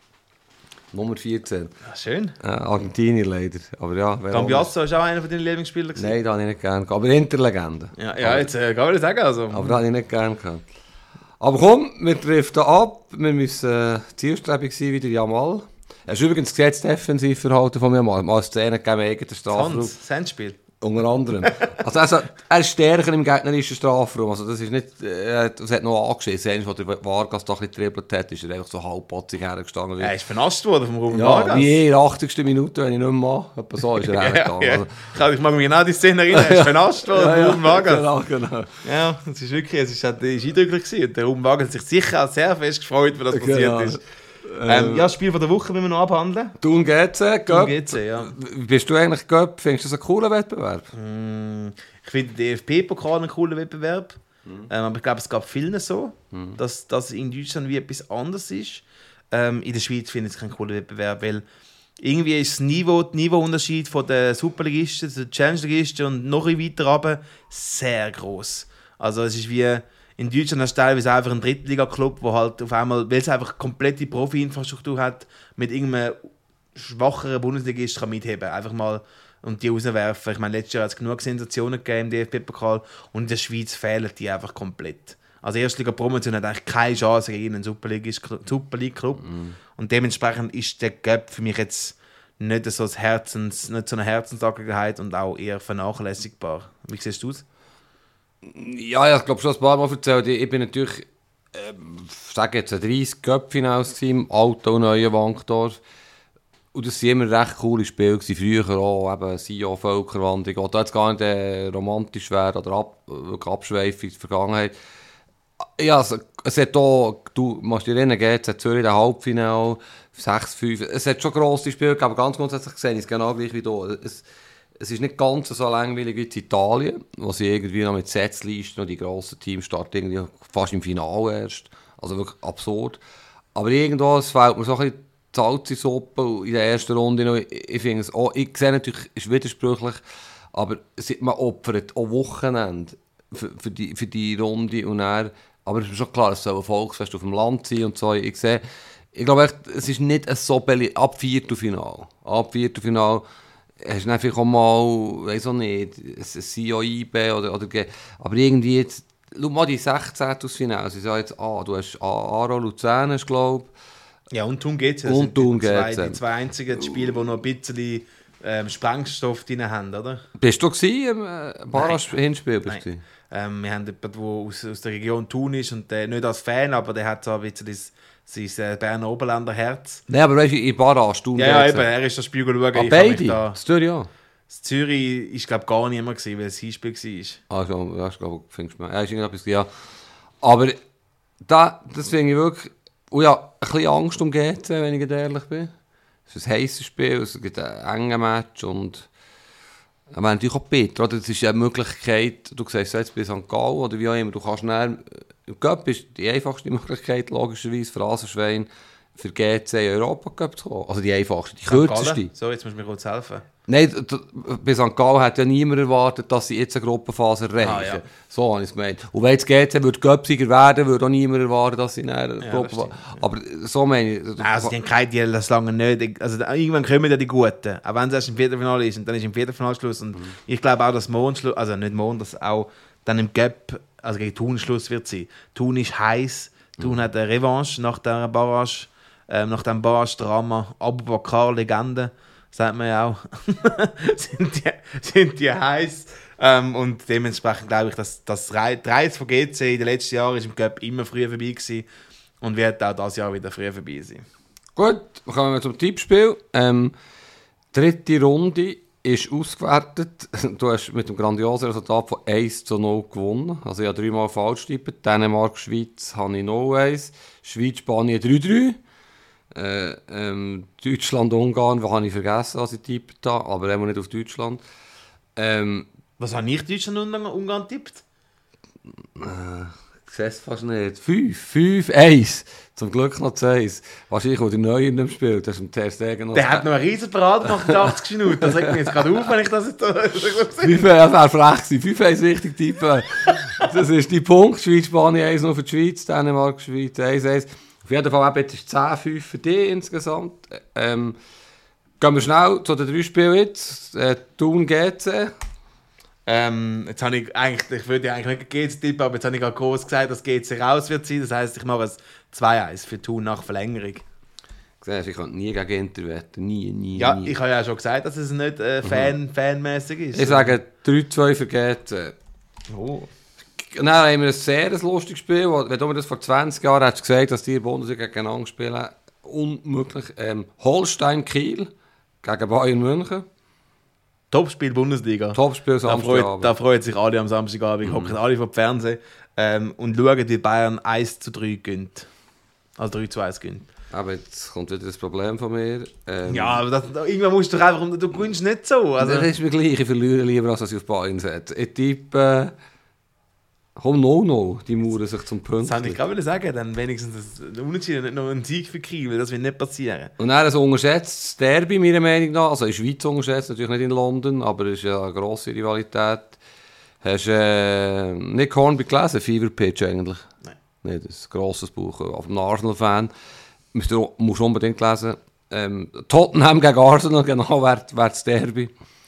Nummer vierzehn. Ja, schön. Ja, Argentinier leider. Aber ja, Cambiasso ist auch einer von deinen Lieblingsspielern. Nein, da habe ich nicht gerne gehabt. Aber Interlegende. Ja, ja, jetzt äh, kann man das sagen. Also. Aber da habe ich nicht gerne gehabt. Aber komm, wir driften ab. Wir müssen äh, zielstrebig sein wie der Jamal. Er ist übrigens das Defensivverhalten von Jamal. Mal Szene gegeben im eigenen Strafraum. Das Handspiel. Unter anderem. Also, also, er ist stärker im gegnerischen Strafraum. Also das ist nicht, äh, das hat noch angeschissen. Eines, wo der Vargas doch ein bisschen getribbelt hat, ist er einfach so halbpatzig hergestanden. Er ist vernascht worden vom Ruben ja, Vargas. Wie in der achtzigsten Minute, wenn ich nicht mehr mache. Etwa so ist er hergegangen. ja, ja. Also, ich, ich mag mich genau an die Szene erinnern. Er ist vernascht worden ja, vom ja, Ruben Vargas. Genau, genau. Ja, es ist wirklich, es ist, es ist eindrücklich gewesen. Der Ruben Vargas hat sich sicher auch sehr fest gefreut, wenn das passiert genau. ist. Ähm, ja, das Spiel von der Woche müssen wir noch abhandeln. Thun G C, Thun G C, ja. Bist du eigentlich Göpp? Findest du das einen coolen Wettbewerb? Mm, ich finde den D F B-Pokal einen coolen Wettbewerb. Mhm. Ähm, aber ich glaube, es gab vielen so, mhm. dass das in Deutschland wie etwas anderes ist. Ähm, in der Schweiz finde ich es keinen coolen Wettbewerb, weil irgendwie ist das Niveau, der Niveauunterschied von den Superligisten, den Challenge-Ligisten und noch ein weiter runter sehr groß. Also es ist wie... In Deutschland hast du teilweise einfach einen Drittliga-Club, der halt auf einmal, weil es einfach komplette Profi-Infrastruktur hat, mit irgendeinem schwacheren Bundesligist kann mitheben. Einfach mal und die rauswerfen. Ich meine, letztes Jahr hat es genug Sensationen gegeben im D F B-Pokal und in der Schweiz fehlen die einfach komplett. Also Erstliga-Promotion hat eigentlich keine Chance gegen einen Super-League-Club. Mm. Und dementsprechend ist der Gap für mich jetzt nicht so, ein Herzens, nicht so eine Herzensangelegenheit und auch eher vernachlässigbar. Wie siehst du es? Ja, ich glaube schon ein paar Mal erzählt. Ich bin natürlich, äh, ich sage jetzt, ein dreißig Cup-Finals im Auto Neuen Wankdorf. Und das waren immer recht coole Spiele. Früher auch, eben S I O, Völkerwanderung. Da jetzt gar nicht äh, romantisch werden oder ab, abschweifen in die Vergangenheit. Ja, es, es hat auch, du musst dir erinnern, G C Zürich, der Halbfinale, sechs fünf. Es hat schon grosse Spiele gegeben, aber ganz grundsätzlich gesehen ist es genau gleich wie hier. Es, Es ist nicht ganz so langweilig wie in Italien, wo sie irgendwie noch mit Setzlisten und die grossen Teams starten irgendwie fast im Finale erst. Also wirklich absurd. Aber irgendwo, es fehlt mir so ein bisschen Salz in die Suppe in der ersten Runde noch. Ich, ich finde es auch, ich sehe natürlich, es ist widersprüchlich, aber man opfert auch Wochenende für, für, die, für die Runde und dann, aber es ist schon klar, es soll ein Volksfest auf dem Land sein und so. Ich sehe, ich glaube echt, es ist nicht so beliebt, ab Viertelfinale. Ab Viertelfinale hast du dann vielleicht auch mal, weiss auch nicht, ein C O I B oder, oder G. Aber irgendwie jetzt, schau mal die sechzehn aus Finale. Sie sagen jetzt, ah, du hast Aro Luzern, glaube ich. Ja, und Thun G C. Und Thun G C. Die zwei, die zwei einzigen Spiele, die noch ein bisschen ähm, Sprengstoff drin haben, oder? Bist du gewesen, im äh, Barrage-Hinspiel? Nein. Ähm, wir haben jemanden, der aus, aus der Region Thun ist und der nicht als Fan, aber der hat so ein bisschen das, sein Berner Oberländer Herz. Nein, aber weißt du, in Barrage, Thun Ja, ja, eben, er ist das Spiel schauen. Ah, beide? Das Zürich auch? Das Zürich ist, glaube ich, gar niemand gewesen, weil es ein Hinspiel war. Ah, schon, ja, ich glaube, findest du mal. Ja, ist irgendetwas, ja. Aber da, das finde ich wirklich, oh ja, ein bisschen Angst um G C, wenn ich ehrlich bin. Es ist ein heisses Spiel, es gibt ein enges Match und Aber natürlich auch bitter, oder? Das ist eine Möglichkeit, du sagst jetzt bei Sankt Gallen oder wie auch immer, du kannst dann, im Cup ist die einfachste Möglichkeit, logischerweise, für Rasenschwein, für G C Europa Cup zu kommen. Also die einfachste, die kürzeste. So, jetzt musst du mir kurz helfen. Nein, d- d- bei Sankt Gallen hat ja niemand erwartet, dass sie jetzt eine Gruppenphase erreichen. Ah, ja. So habe ich es gemeint. Und wenn jetzt G C würde Cup-Sieger werden, würde auch niemand erwarten, dass sie eine Ja, Gruppenphase... das stimmt, Aber so meine ich... Also die haben keine, die das lange nicht. Also irgendwann kommen ja die Guten. Auch wenn es erst im Viertelfinale ist und dann ist im Viertelfinale Schluss. Und mhm. ich glaube auch, dass Mond Schluss, also nicht Mond, dass auch dann im Gap, also gegen Thun Schluss wird sein. Thun ist heiß. Thun mhm. hat eine Revanche nach der Barrage, ähm, nach dem Barrage-Drama. Abu Bakr, Legende, sagt man ja auch. sind, die, sind die heiß. Ähm, und dementsprechend glaube ich, dass das Reiz von G C in den letzten Jahren ist im Cup immer früher vorbei gewesen und wird auch dieses Jahr wieder früher vorbei sein. Gut, dann kommen wir zum Tippspiel. Ähm, dritte Runde ist ausgewertet. Du hast mit dem grandiosen Resultat von eins zu null gewonnen. Also ich habe dreimal falsch getippt. Dänemark, Schweiz habe ich null eins. Schweiz, Spanien drei drei. Äh, ähm, Deutschland, Ungarn, was habe ich vergessen, was ich getippt habe, aber immer nicht auf Deutschland. Ähm, Was habe ich Deutschland und Ungarn getippt? Äh, ich sehe es fast nicht. fünf, fünf, eins. Zum Glück noch eins. Wahrscheinlich, wo der Neue in dem Spiel, das ist im Ter Stegen noch... Der hat noch eine riesen Parade gemacht in achtzig Minuten. Das regt mir jetzt gerade auf, wenn ich das jetzt so sehe. fünf wäre frech gewesen. fünf eins richtig tippen. Das ist die Punkt. Schweiz, Spanien eins null für die Schweiz, Dänemark, Schweiz eins eins. Auf jeden Fall eben, ist zehn fünf für dich insgesamt. Ähm, gehen wir schnell zu den drei Spielen jetzt. Äh, Thun, G C. Ähm, jetzt habe ich eigentlich, ich würde ja eigentlich nicht G C tippen, aber jetzt habe ich gerade groß gesagt, dass G C raus wird sein. Das heisst, ich mache ein zwei eins für Thun nach Verlängerung. Siehst, ich kann nie gegen Inter wetten. Nie, nie, Ja, nie. ich habe ja schon gesagt, dass es nicht äh, Fan, mhm. fanmäßig ist. Ich sage drei zwei für G C. Oh. Dann haben wir ein sehr lustiges Spiel. Wenn du mir das vor zwanzig Jahren hättest gesagt, dass die Bundesliga gegeneinander spielen, unmöglich. Ähm, Holstein-Kiel gegen Bayern München. Topspiel Bundesliga. Topspiel Samstagabend. Da freut, da freuen sich alle am Samstagabend, mhm. hocken alle vor dem Fernsehen ähm, und schauen, wie Bayern eins zu drei gönnt. Also drei zu eins gönnt. Aber jetzt kommt wieder das Problem von mir. Ähm, ja, aber das, irgendwann musst du doch einfach, du gewinnst nicht so. Also. Das ist mir gleich, ich verliere lieber, als ich auf Bayern setze. Ich tippe... Äh, Komm, no, no, die mauern sich zum Punkt. Das wollte ich gerade sagen, dann wenigstens ein Unentschieden, nicht noch einen Sieg für Kiel, weil das wird nicht passieren. Und dann ein unterschätztes Derby, meiner Meinung nach, also in der Schweiz unterschätzt, natürlich nicht in London, aber es ist ja eine grosse Rivalität. Hast du äh, nicht Hornby gelesen, Fever Pitch eigentlich? Nein. Nee, das ist ein grosses Buch, auf einem Arsenal-Fan. Musst du musst unbedingt lesen. Ähm, Tottenham gegen Arsenal, genau, wäre das Derby.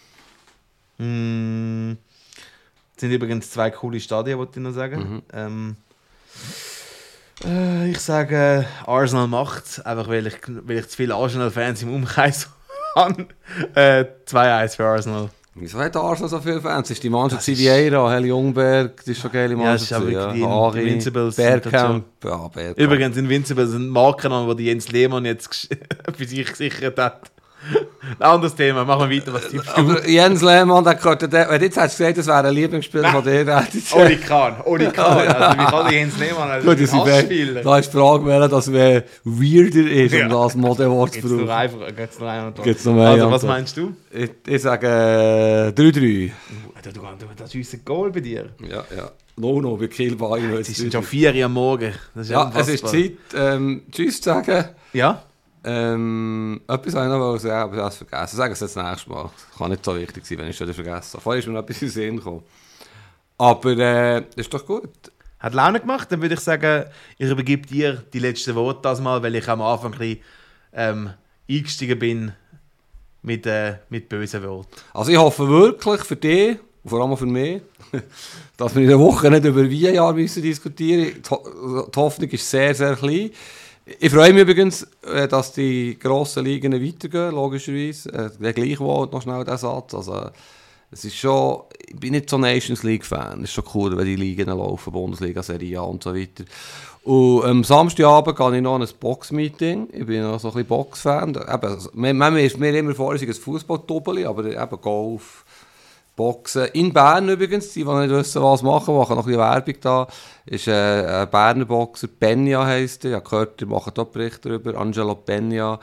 Mm. Das sind übrigens zwei coole Stadien, wollte ich noch sagen. Mhm. Ähm, äh, ich sage, Arsenal macht es, einfach weil ich, weil ich zu viele Arsenal-Fans im Umkreis habe. Äh, zwei eins für Arsenal. Wieso hat Arsenal so viele Fans? Das ist die Mannschaft Vieira, Heli Jungberg, das ist schon geile Mannschaft. Ja, das ist aber wirklich ja. die Invincibles. Bergkamp. Ja, Bergkamp. Übrigens, Invincibles sind Marken, die Jens Lehmann jetzt für sich gesichert hat. Ein anderes Thema, machen wir weiter, was tippst du? Aber Jens Lehmann, der könnte, der, wenn jetzt hättest du gesagt, das wäre ein Lieblingsspieler von dir, Oli Kahn, Oli Kahn. Also wie kann der Jens Lehmann als Hassspieler? Da ist die Frage, dass wer weirder ist, um ja. das Modellwort zu brauchen. brauchen. Geht's nur einfach. Geht's noch mehr Also was meinst du? Ich, ich sage äh, drei drei. Du, du, du, das ist ein Goal bei dir. Ja, ja. No, no, bei Kiel Bayern. Es ist schon vier Uhr am Morgen. Das ist ja, es ist Zeit, ähm, Tschüss zu sagen. Ja. Ähm, etwas wollte ich noch sagen, aber ich habe es vergessen. Sagen es das nächste Mal. Das kann nicht so wichtig sein, wenn ich es schon vergessen habe. Vorher ist mir noch etwas in den Sinn gekommen. Aber äh, das ist doch gut. Hat Laune gemacht, dann würde ich sagen, ich übergebe dir die letzten Worte das mal, weil ich am Anfang ein bisschen ähm, eingestiegen bin mit, äh, mit bösen Worten. Also ich hoffe wirklich für dich, und vor allem für mich, dass wir in der Woche nicht über Jahr müssen diskutieren müssen. Die Hoffnung ist sehr, sehr klein. Ich freue mich übrigens, dass die grossen Ligen weitergehen, logischerweise. Der Gleichwohl noch schnell der Satz. Also, es ist schon, ich bin nicht so Nations League-Fan. Es ist schon cool, wenn die Ligen laufen, Bundesliga, Serie A und so weiter. Und am Samstagabend gehe ich noch an ein Box-Meeting. Ich bin noch so ein bisschen Box-Fan. Manchmal ist mir immer vor, es ist ein Fußball-Doppeli, aber eben Golf, Boxen. In Bern übrigens, die, die nicht wissen, was machen, machen noch ein bisschen Werbung da, ist äh, ein Berner Boxer, Peña heisst er. Ich habe gehört, die machen dort Berichte darüber. Angelo Peña,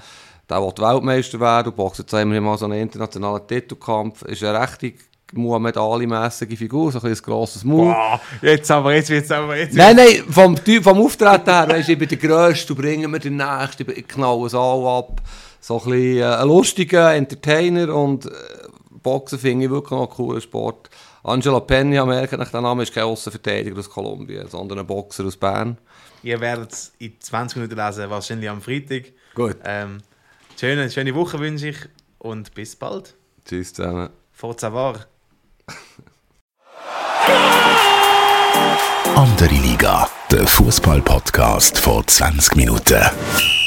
der will Weltmeister werden und boxt jetzt immer mal so einen internationalen Titelkampf. Ist eine richtig Muhammad Ali-mässige Figur, so ein, ein grosses Maul. Boah, jetzt aber, jetzt wird's aber, jetzt Nein, nein, vom, Typ, vom Auftreten her, weißt, ich bin der Grösste, du bringst mir den Nächsten, ich knall es alle ab. So ein bisschen äh, ein lustiger Entertainer und äh, Boxen finde ich wirklich noch einen coolen Sport. Angelo Peña, merkt nach dem Namen, ist kein Aussenverteidiger aus Kolumbien, sondern ein Boxer aus Bern. Ihr werdet es in zwanzig Minuten lesen, wahrscheinlich am Freitag. Gut. Ähm, schöne, schöne Woche wünsche ich und bis bald. Tschüss zusammen. Forza Var. Andere Liga, der Fußball-Podcast vor zwanzig Minuten.